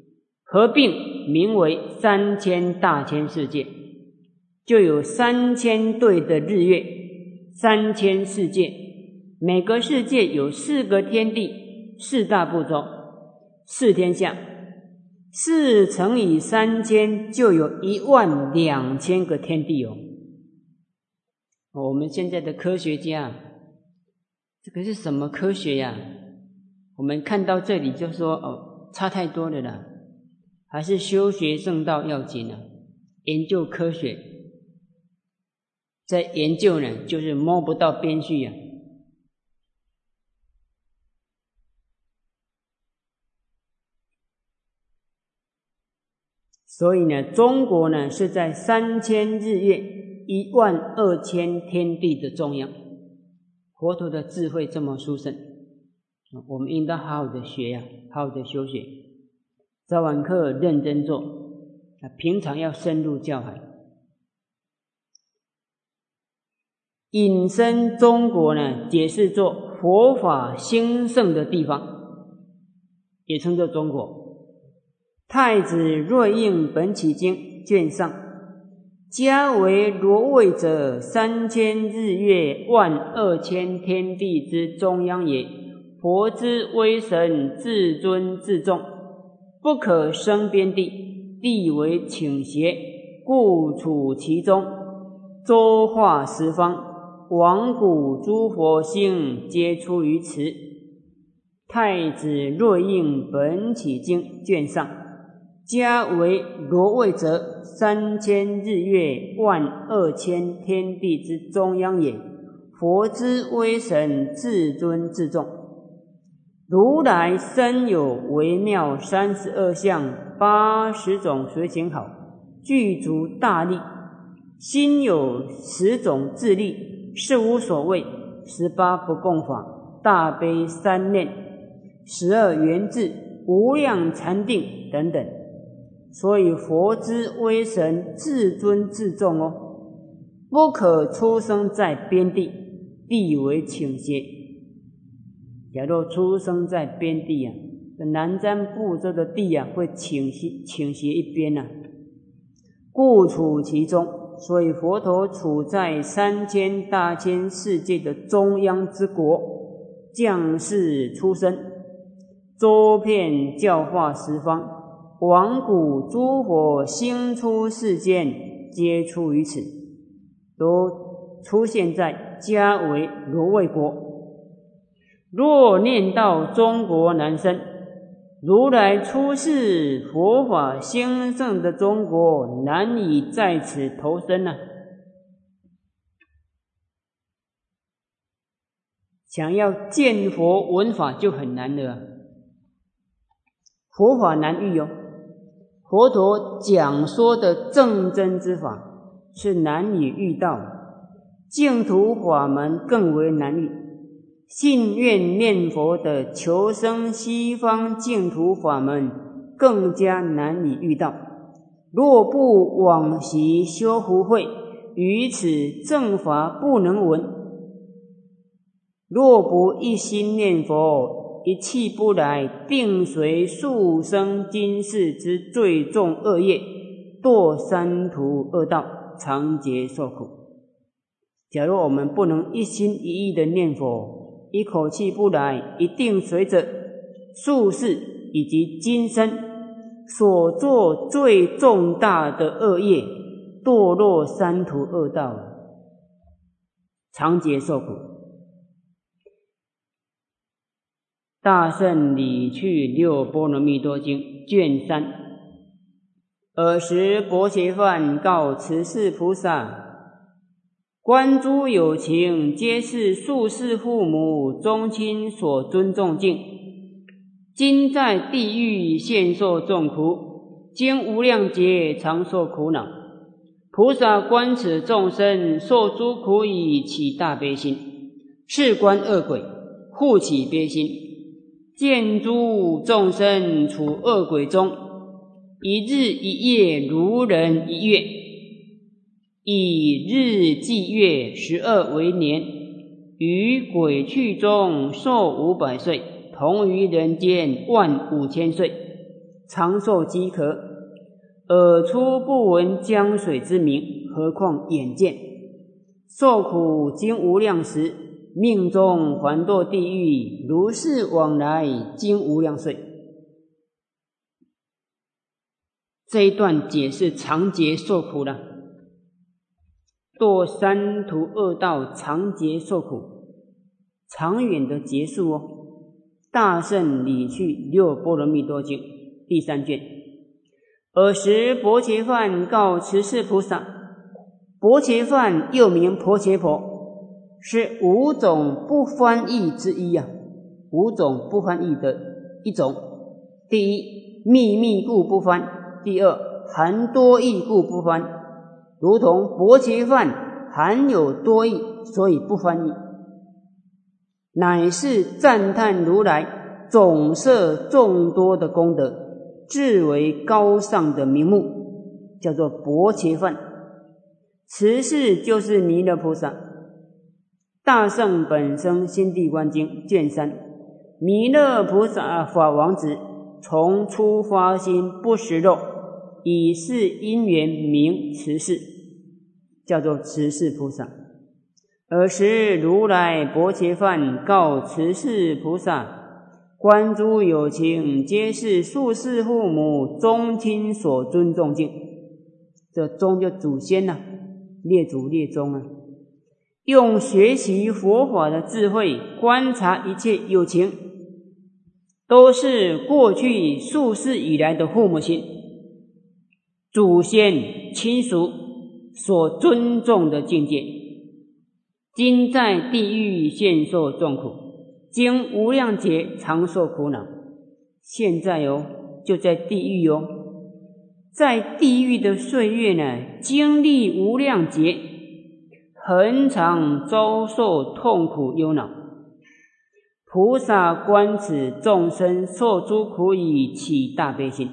合并名为三千大千世界，就有三千对的日月，三千世界，每个世界有四个天地，四大部洲，四天下，四乘以三千就有一万两千个天地哦。我们现在的科学家，这个是什么科学呀？我们看到这里就说哦，差太多了啦，还是修学圣道要紧啊，研究科学，在研究呢，就是摸不到边际啊。所以呢，中国呢是在三千日月、一万二千天地的中央。佛陀的智慧这么殊胜，我们应当好好的学呀、啊，好好的修学。早晚课认真做，平常要深入教诲。引申中国呢，解释作佛法兴盛的地方，也称作中国。太子瑞应本启经卷上，家为罗卫者，三千日月，万二千天地之中央也。佛之威神，至尊至重，不可生边地，地为倾斜，故处其中，周化十方，往古诸佛星皆出于此。太子瑞应本启经卷上，家为罗卫者，三千日月，万二千天地之中央也。佛之威神，至尊至重。如来身有微妙三十二相，八十种随行好，具足大力，心有十种智力，是无所谓，十八不共法，大悲三念，十二缘智，无量禅定等等。所以佛之威神至尊至重哦，不可出生在边地，地为倾斜。假若出生在边地啊，南瞻部洲的地啊，会倾斜倾斜一边啊，故处其中。所以佛陀处在三千大千世界的中央之国，降世出生，周遍教化十方，往古诸佛星出世间，皆出于此，都出现在家为罗卫国。若念到中国难生，如来出世，佛法兴盛的中国，难以在此投生啊！想要见佛闻法就很难了啊，佛法难遇哦。佛陀讲说的正真之法是难以遇到，净土法门更为难遇。信愿念佛的求生西方净土法门更加难以遇到。若不往习修福慧，于此正法不能闻。若不一心念佛，一气不来，定随速生今世之最重恶业，堕三途恶道，常劫受苦。假如我们不能一心一意的念佛，一口气不来，一定随着宿世以及今生所做最重大的恶业，堕落三途恶道，常劫受苦。大圣理趣六波罗蜜多经卷三。尔时薄伽梵告持世菩萨：观诸有情，皆是宿世父母宗亲所尊重敬，今在地狱现受众苦，经无量劫常受苦恼。菩萨观此众生受诸苦已，起大悲心，是观恶鬼，复起悲心，见诸众生处恶鬼中，一日一夜如人一月，以日计月，十二为年，于鬼趣中寿五百岁，同于人间万五千岁。 长寿饥渴，耳出不闻江水之名，何况眼见？受苦经无量时，命中还堕地狱，如是往来经无量岁。这一段解释长劫受苦了，堕三途恶道，长劫受苦，长远的结束哦。大圣理趣六波罗蜜多经第三卷。尔时薄伽梵告持世菩萨，薄伽梵又名婆伽婆，是五种不翻译之一啊，五种不翻译的一种。第一，秘密故不翻；第二，含多义故不翻。如同薄伽梵含有多义，所以不翻译。乃是赞叹如来总摄众多的功德，至为高尚的名目，叫做薄伽梵。此事就是弥勒菩萨。大圣本生心地观经卷三，弥勒菩萨法王子从初发心不食肉，以是因缘名持世，叫做持世菩萨。尔时如来薄伽梵告持世菩萨，观诸有情，皆是宿世父母宗亲所尊重敬。这宗就祖先啊，列祖列宗啊，用学习佛法的智慧观察一切有情，都是过去数世以来的父母亲、祖先、亲属所尊重的境界。今在地狱现受众苦，经无量劫常受苦恼。现在哦，就在地狱哦，在地狱的岁月呢，经历无量劫，恒常遭受痛苦忧恼。菩萨观此众生受诸苦以起大悲心，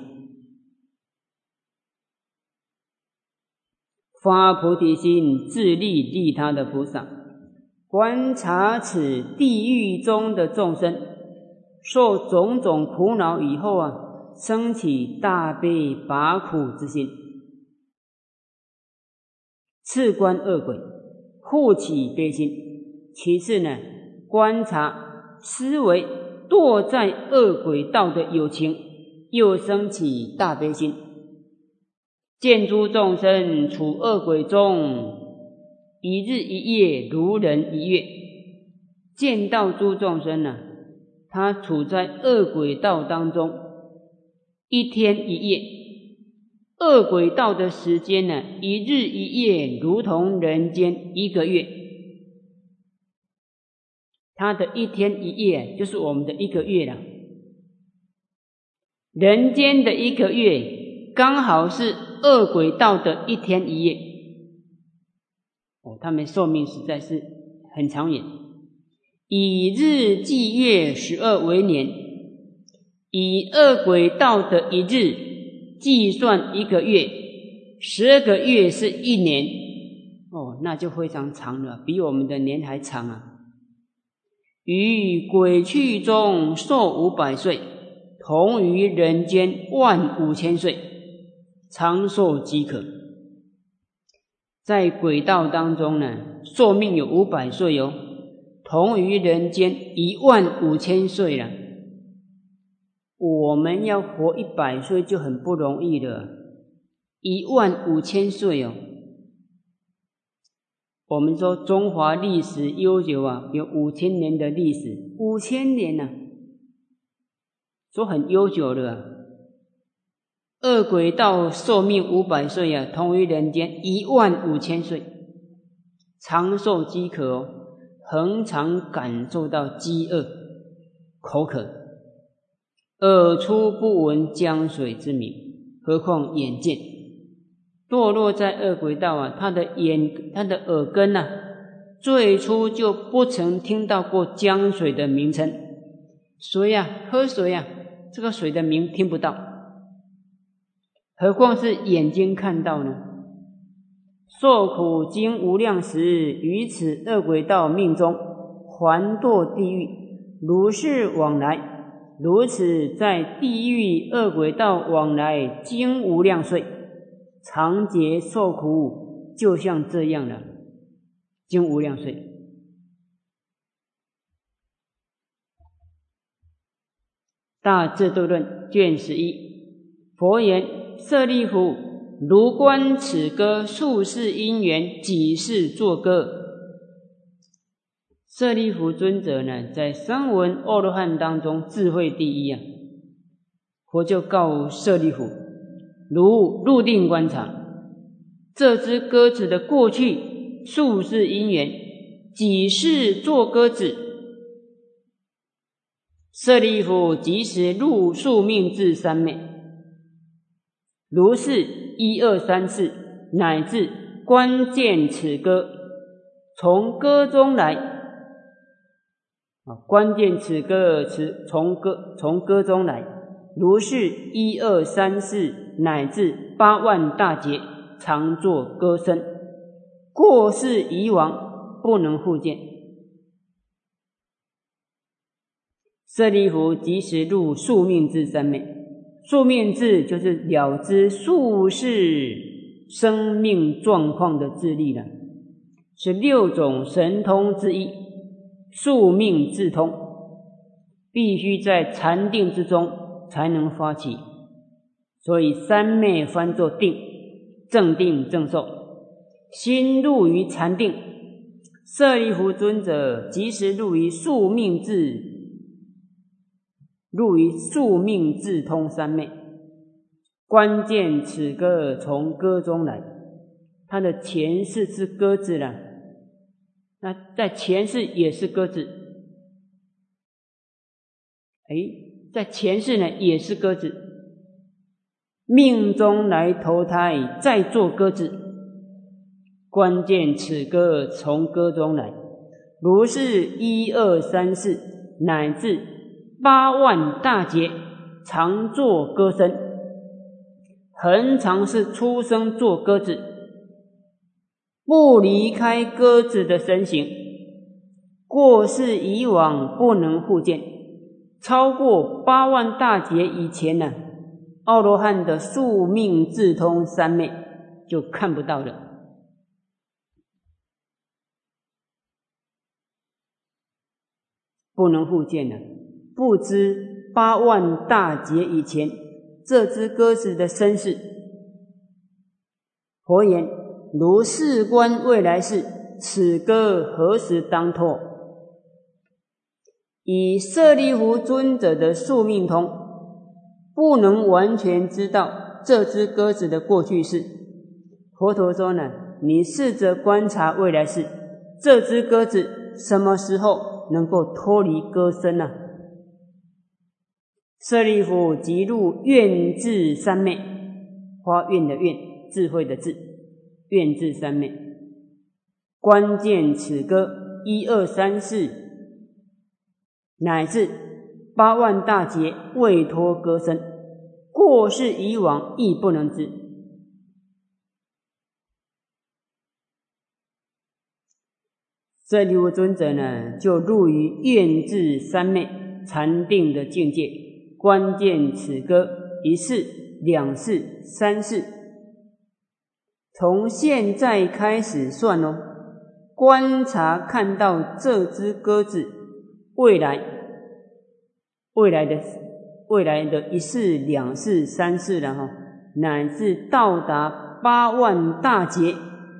发菩提心，自利利他的菩萨，观察此地狱中的众生受种种苦恼以后啊，生起大悲拔苦之心。次观恶鬼，复起悲心。其次呢，观察思维堕在恶鬼道的有情，又生起大悲心。见诸众生处恶鬼中，一日一夜如人一月。见到诸众生呢，他处在恶鬼道当中，一天一夜。恶鬼道的时间呢，一日一夜如同人间一个月。他的一天一夜就是我们的一个月了。人间的一个月刚好是恶鬼道的一天一夜。哦，他们寿命实在是很长远。以日计月十二为年，以恶鬼道的一日计算一个月，十二个月是一年。哦，那就非常长了，比我们的年还长啊。于鬼趣中寿五百岁，同于人间万五千岁，长寿饥渴。在鬼道当中呢，寿命有五百岁哦，同于人间一万五千岁了。我们要活一百岁就很不容易了，一万五千岁哦。我们说中华历史悠久啊，有五千年的历史，五千年啊，说很悠久了啊。恶鬼道寿命五百岁啊，同于人间一万五千岁，长寿饥渴哦，恒常感受到饥饿、口渴，耳出不闻江水之名，何况眼见？堕落在恶鬼道啊，他的眼、他的耳根啊，最初就不曾听到过江水的名称。水啊，喝水啊，这个水的名听不到，何况是眼睛看到呢？受苦经无量时，于此恶鬼道命中还堕地狱，如是往来， 如此在地狱恶鬼道往来经无量岁，常劫受苦，就像这样了，经无量岁。大智度论卷十一，佛言：舍利弗，如观此歌，数世因缘，几世作歌。舍利弗尊者呢，在声闻阿罗汉当中智慧第一啊。佛就告舍利弗：如入定观察，这支歌子的过去数世因缘，几世作歌子。舍利弗即时入宿命智三昧，如是一二三四，乃至观见此歌，从歌中来啊，观见此歌，此从歌从歌中来，如是一二三四，乃至八万大劫，常作歌声，过世已往，不能复见。舍利弗即时入宿命智三昧，宿命智就是了知宿世生命状况的智力了，是六种神通之一，宿命智通，必须在禅定之中才能发起，所以三昧翻作定，正定正受，心入于禅定。舍利弗尊者即时入于宿命智入于宿命智通三昧，观见此歌，从歌中来。他的前世是鸽子了，那在前世也是鸽子，哎，在前世呢也是鸽子，命中来投胎再做鸽子，观见此歌，从歌中来，如是一二三四，乃至八万大劫，常作歌声，恒常是出生做鸽子，不离开鸽子的身形，过世以往不能复见。超过八万大劫以前呢，阿罗汉的宿命智通三昧就看不到了。不能复见了。不知八万大劫以前，这只鸽子的身世。佛言：如是观未来世，此歌何时当脱？以舍利弗尊者的宿命通，不能完全知道这只鸽子的过去世。佛陀说呢，你试着观察未来世，这只鸽子什么时候能够脱离歌声呢？舍利弗即入愿智三昧，发愿的愿，智慧的智，愿智三昧，观见此歌一二三四，乃至八万大劫未脱歌声，过世以往亦不能知。舍利弗尊者呢，就入于愿智三昧禅定的境界，观见此歌一世、两世、三世，从现在开始算哦，观察看到这只鸽子未来未来的未来的一世、两世、三世了哈，乃至到达八万大劫，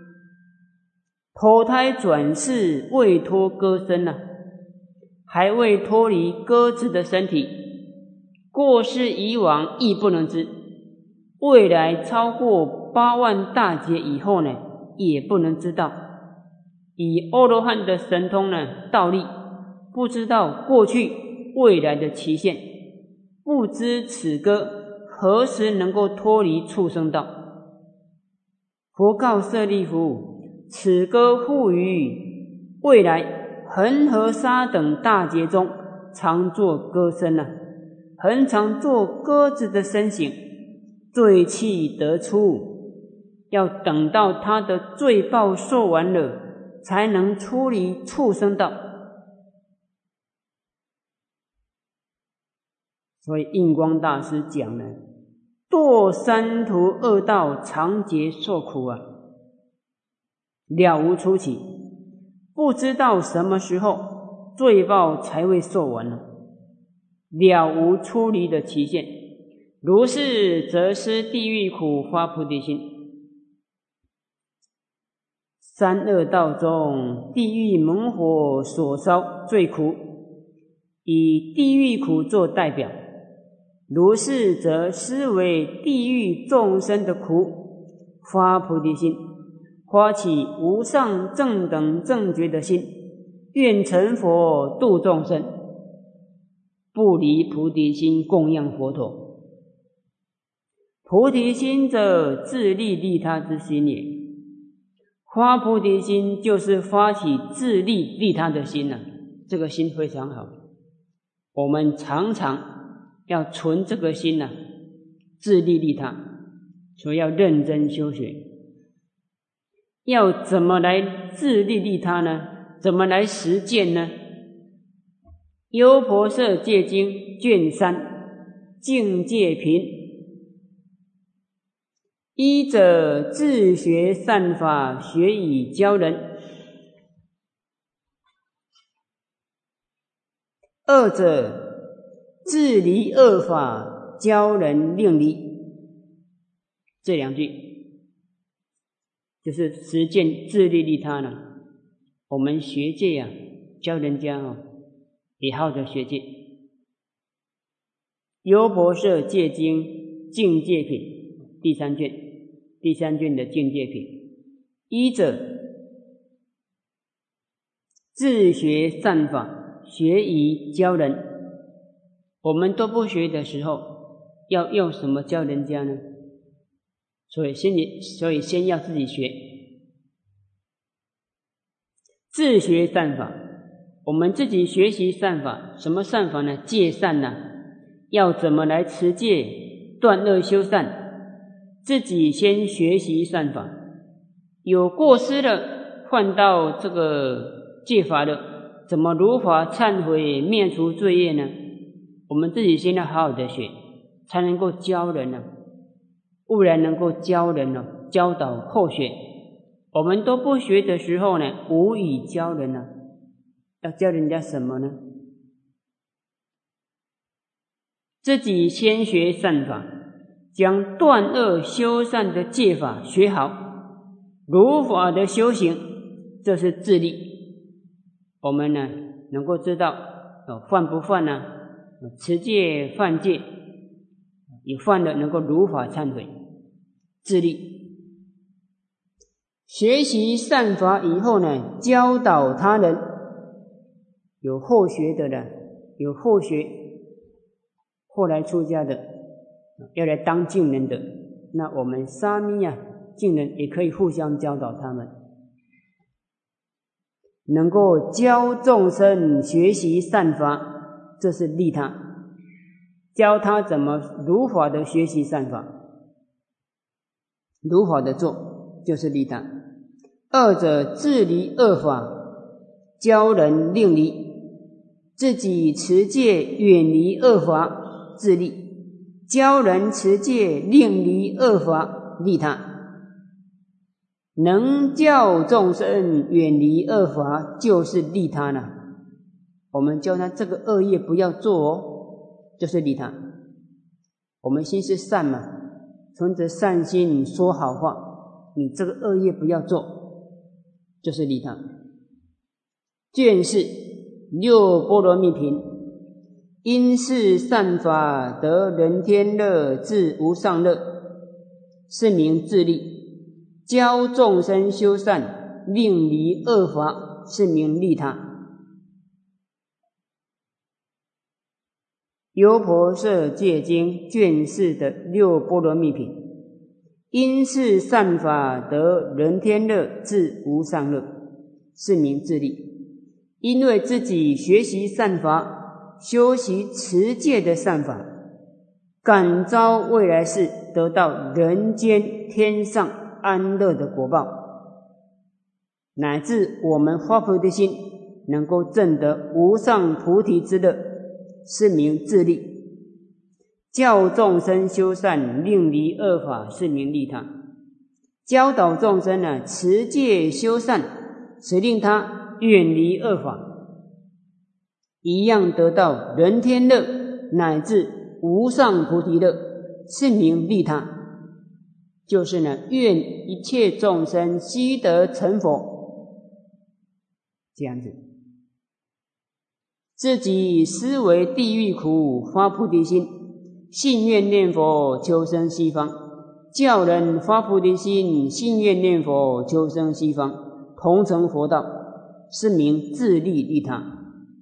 投胎转世未脱歌声啊，还未脱离鸽子的身体，过世以往亦不能知，未来超过八万大劫以后呢，也不能知道。以阿罗汉的神通呢，道力不知道过去未来的期限，不知此歌何时能够脱离畜生道。佛告舍利弗，此歌复于未来恒河沙等大劫中常作歌声啊，恒常做鸽子的身形，罪气得出，要等到他的罪报受完了，才能出离畜生道。 所以印光大师讲呢，堕三途恶道，长劫受苦啊，了无出期，不知道什么时候罪报才会受完呢，了无出离的期限。如是则失地狱苦，发菩提心。三恶道中，地狱猛火所烧最苦，以地狱苦做代表。如是则思为地狱众生的苦，发菩提心，发起无上正等正觉的心，愿成佛度众生，不离菩提心供养佛陀。菩提心者，自利利他之心也。发菩提心就是发起自利利他的心啊，这个心非常好。我们常常要存这个心啊，自利利他，所以要认真修学。要怎么来自利利他呢？怎么来实践呢？优婆塞戒经卷三境界品。一者自学善法，学以教人；二者自离恶法，教人令离。这两句就是实践自利利他呢。我们学戒啊，教人家哦，也好着学戒。优婆塞戒经境界品第三卷，第三卷的境界品。一者自学善法，学以教人。我们都不学的时候，要用什么教人家呢？所以先所以先要自己学。自学善法，我们自己学习善法。什么善法呢？戒善呢、啊？要怎么来持戒，断恶修善？自己先学习善法，有过失了，犯到这个戒法了，怎么如法忏悔，灭除罪业呢？我们自己先要好好的学，才能够教人呢、啊，不然能够教人呢、啊，教导后学。我们都不学的时候呢，无以教人呢、啊，要教人家什么呢？自己先学善法，将断恶修善的戒法学好，如法的修行，这是自利。我们呢，能够知道哦，犯不犯呢、啊？持戒犯戒，有犯了能够如法忏悔，自利。学习善法以后呢，教导他人，有后学的呢，有后学后来出家的，要来当净人的，那我们沙弥啊，净人也可以互相教导他们，能够教众生学习善法，这是利他，教他怎么如法的学习善法，如法的做，就是利他。二者自离恶法，教人令离，自己持戒远离恶法，自利，教人持戒令离恶法，利他。能教众生远离恶法，就是利他呢。我们教他这个恶业不要做哦，就是利他。我们心是善嘛，存着善心说好话，你这个恶业不要做，就是利他。卷四六波罗蜜品，因是善法得人天乐，至无上乐，是名自利。教众生修善，令离恶法，是名利他。优婆塞戒经卷四的六波罗蜜品，因是善法得人天乐，至无上乐，是名自利。因为自己学习善法，修习持戒的善法，感召未来世得到人间天上安乐的果报，乃至我们发菩提心能够证得无上菩提之乐，是名自利。 教众生修善，令离恶法，是名利他。教导众生呢，持戒修善，使令他远离恶法，一样得到人天乐乃至无上菩提乐，是名利他。就是呢，愿一切众生悉得成佛，这样子。自己思维地狱苦，发菩提心，信愿念佛，求生西方。教人发菩提心，信愿念佛，求生西方，同成佛道，是名自利利他。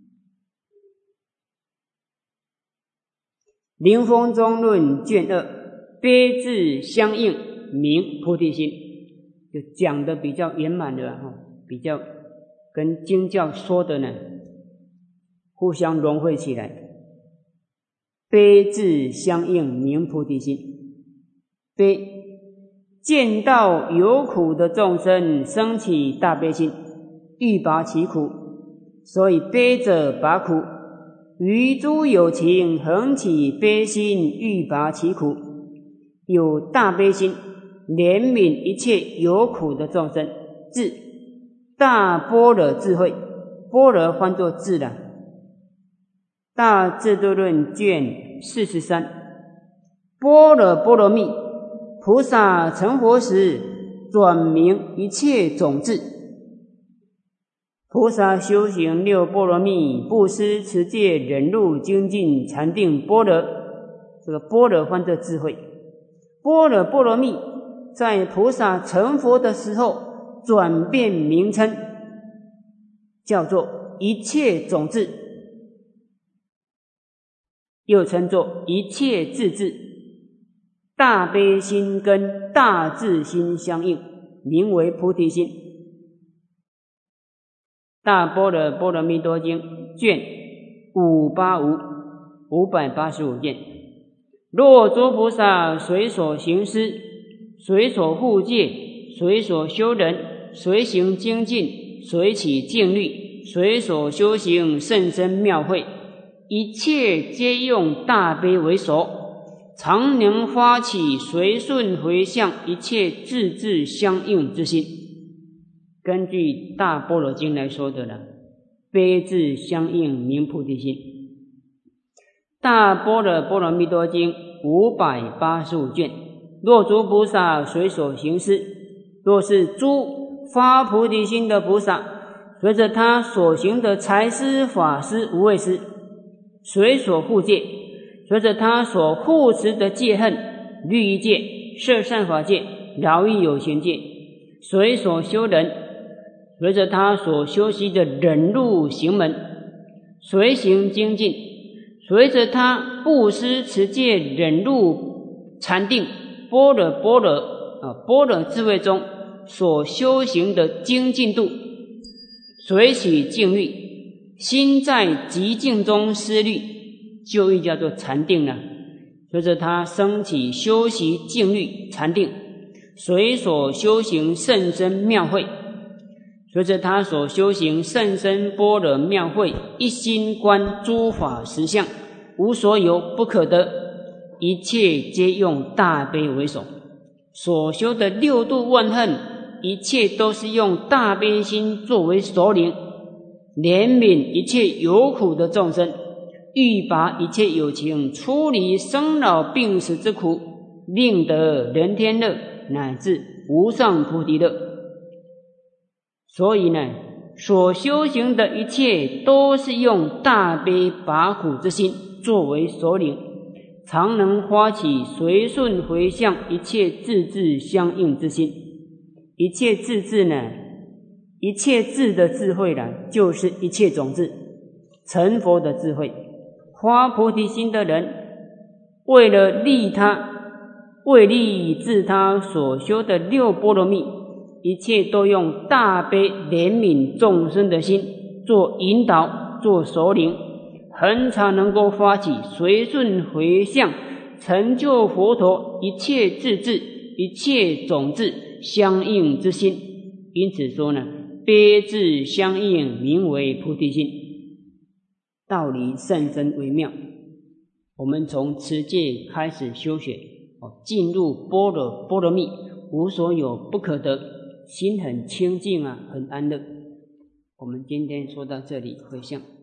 灵峰中论卷二，悲智相应，名菩提心，就讲的比较圆满的哈，比较跟经教说的呢，互相融汇起来。悲智相应，名菩提心。悲，见到有苦的众生，生起大悲心，欲拔其苦，所以悲者拔苦。于诸有情，恒起悲心，欲拔其苦。有大悲心，怜悯一切有苦的众生。智，大般若智慧，般若翻作智了。大智度论卷四十三，般若波罗蜜，菩萨成佛时，转明一切种智。菩萨修行六波罗蜜，布施、持戒、忍辱、精进、禅定、般若。这个般若翻作智慧。般若波罗蜜在菩萨成佛的时候转变名称，叫做一切种智，又称作一切智智。大悲心跟大智心相应，名为菩提心。大般若波罗蜜多经卷五八五五百八十五页。若诸菩萨随所行施，随所护戒，随所修忍，随行精进，随起静虑，随所修行甚深妙慧，一切皆用大悲为首，常能发起随顺回向一切智智相应之心。根据大般若经来说的了，悲智相应，名菩提心。大般若波罗蜜多经五百八十五卷。若诸菩萨随所行施，若是诸发菩提心的菩萨，随着他所行的财施、法施、无畏施，随所护戒，随着他所护持的戒恨、律仪戒、摄善法戒、饶益有情戒，随所修忍，随着他所修习的忍辱行门，随行精进，随着他布施、持戒、忍辱、禅定、般若般若啊般若智慧中所修行的精进度，随起静虑，心在极静中思虑，就译叫做禅定了。随着他升起修习静虑禅定，随所修行甚深妙慧，随着他所修行甚深般若妙慧，一心观诸法实相，无所有不可得，一切皆用大悲为首。所修的六度万恨，一切都是用大悲心作为首领，怜悯一切有苦的众生，欲拔一切有情，出离生老病死之苦，令得人天乐乃至无上菩提乐。所以呢，所修行的一切都是用大悲拔苦之心作为首领，常能发起随顺回向一切智智相应之心。一切智智呢，一切智的智慧呢，就是一切种智，成佛的智慧。发菩提心的人，为了利他，为利自他所修的六波罗蜜，一切都用大悲怜悯众生的心做引导，做首领，很常能够发起随顺回向，成就佛陀一切智智、一切种智相应之心。因此说呢，悲智相应，名为菩提心。道理甚深微妙， 我们从持戒开始修学，哦，进入般若波罗蜜，无所有不可得，心很清净啊，很安乐。我们今天说到这里，回向。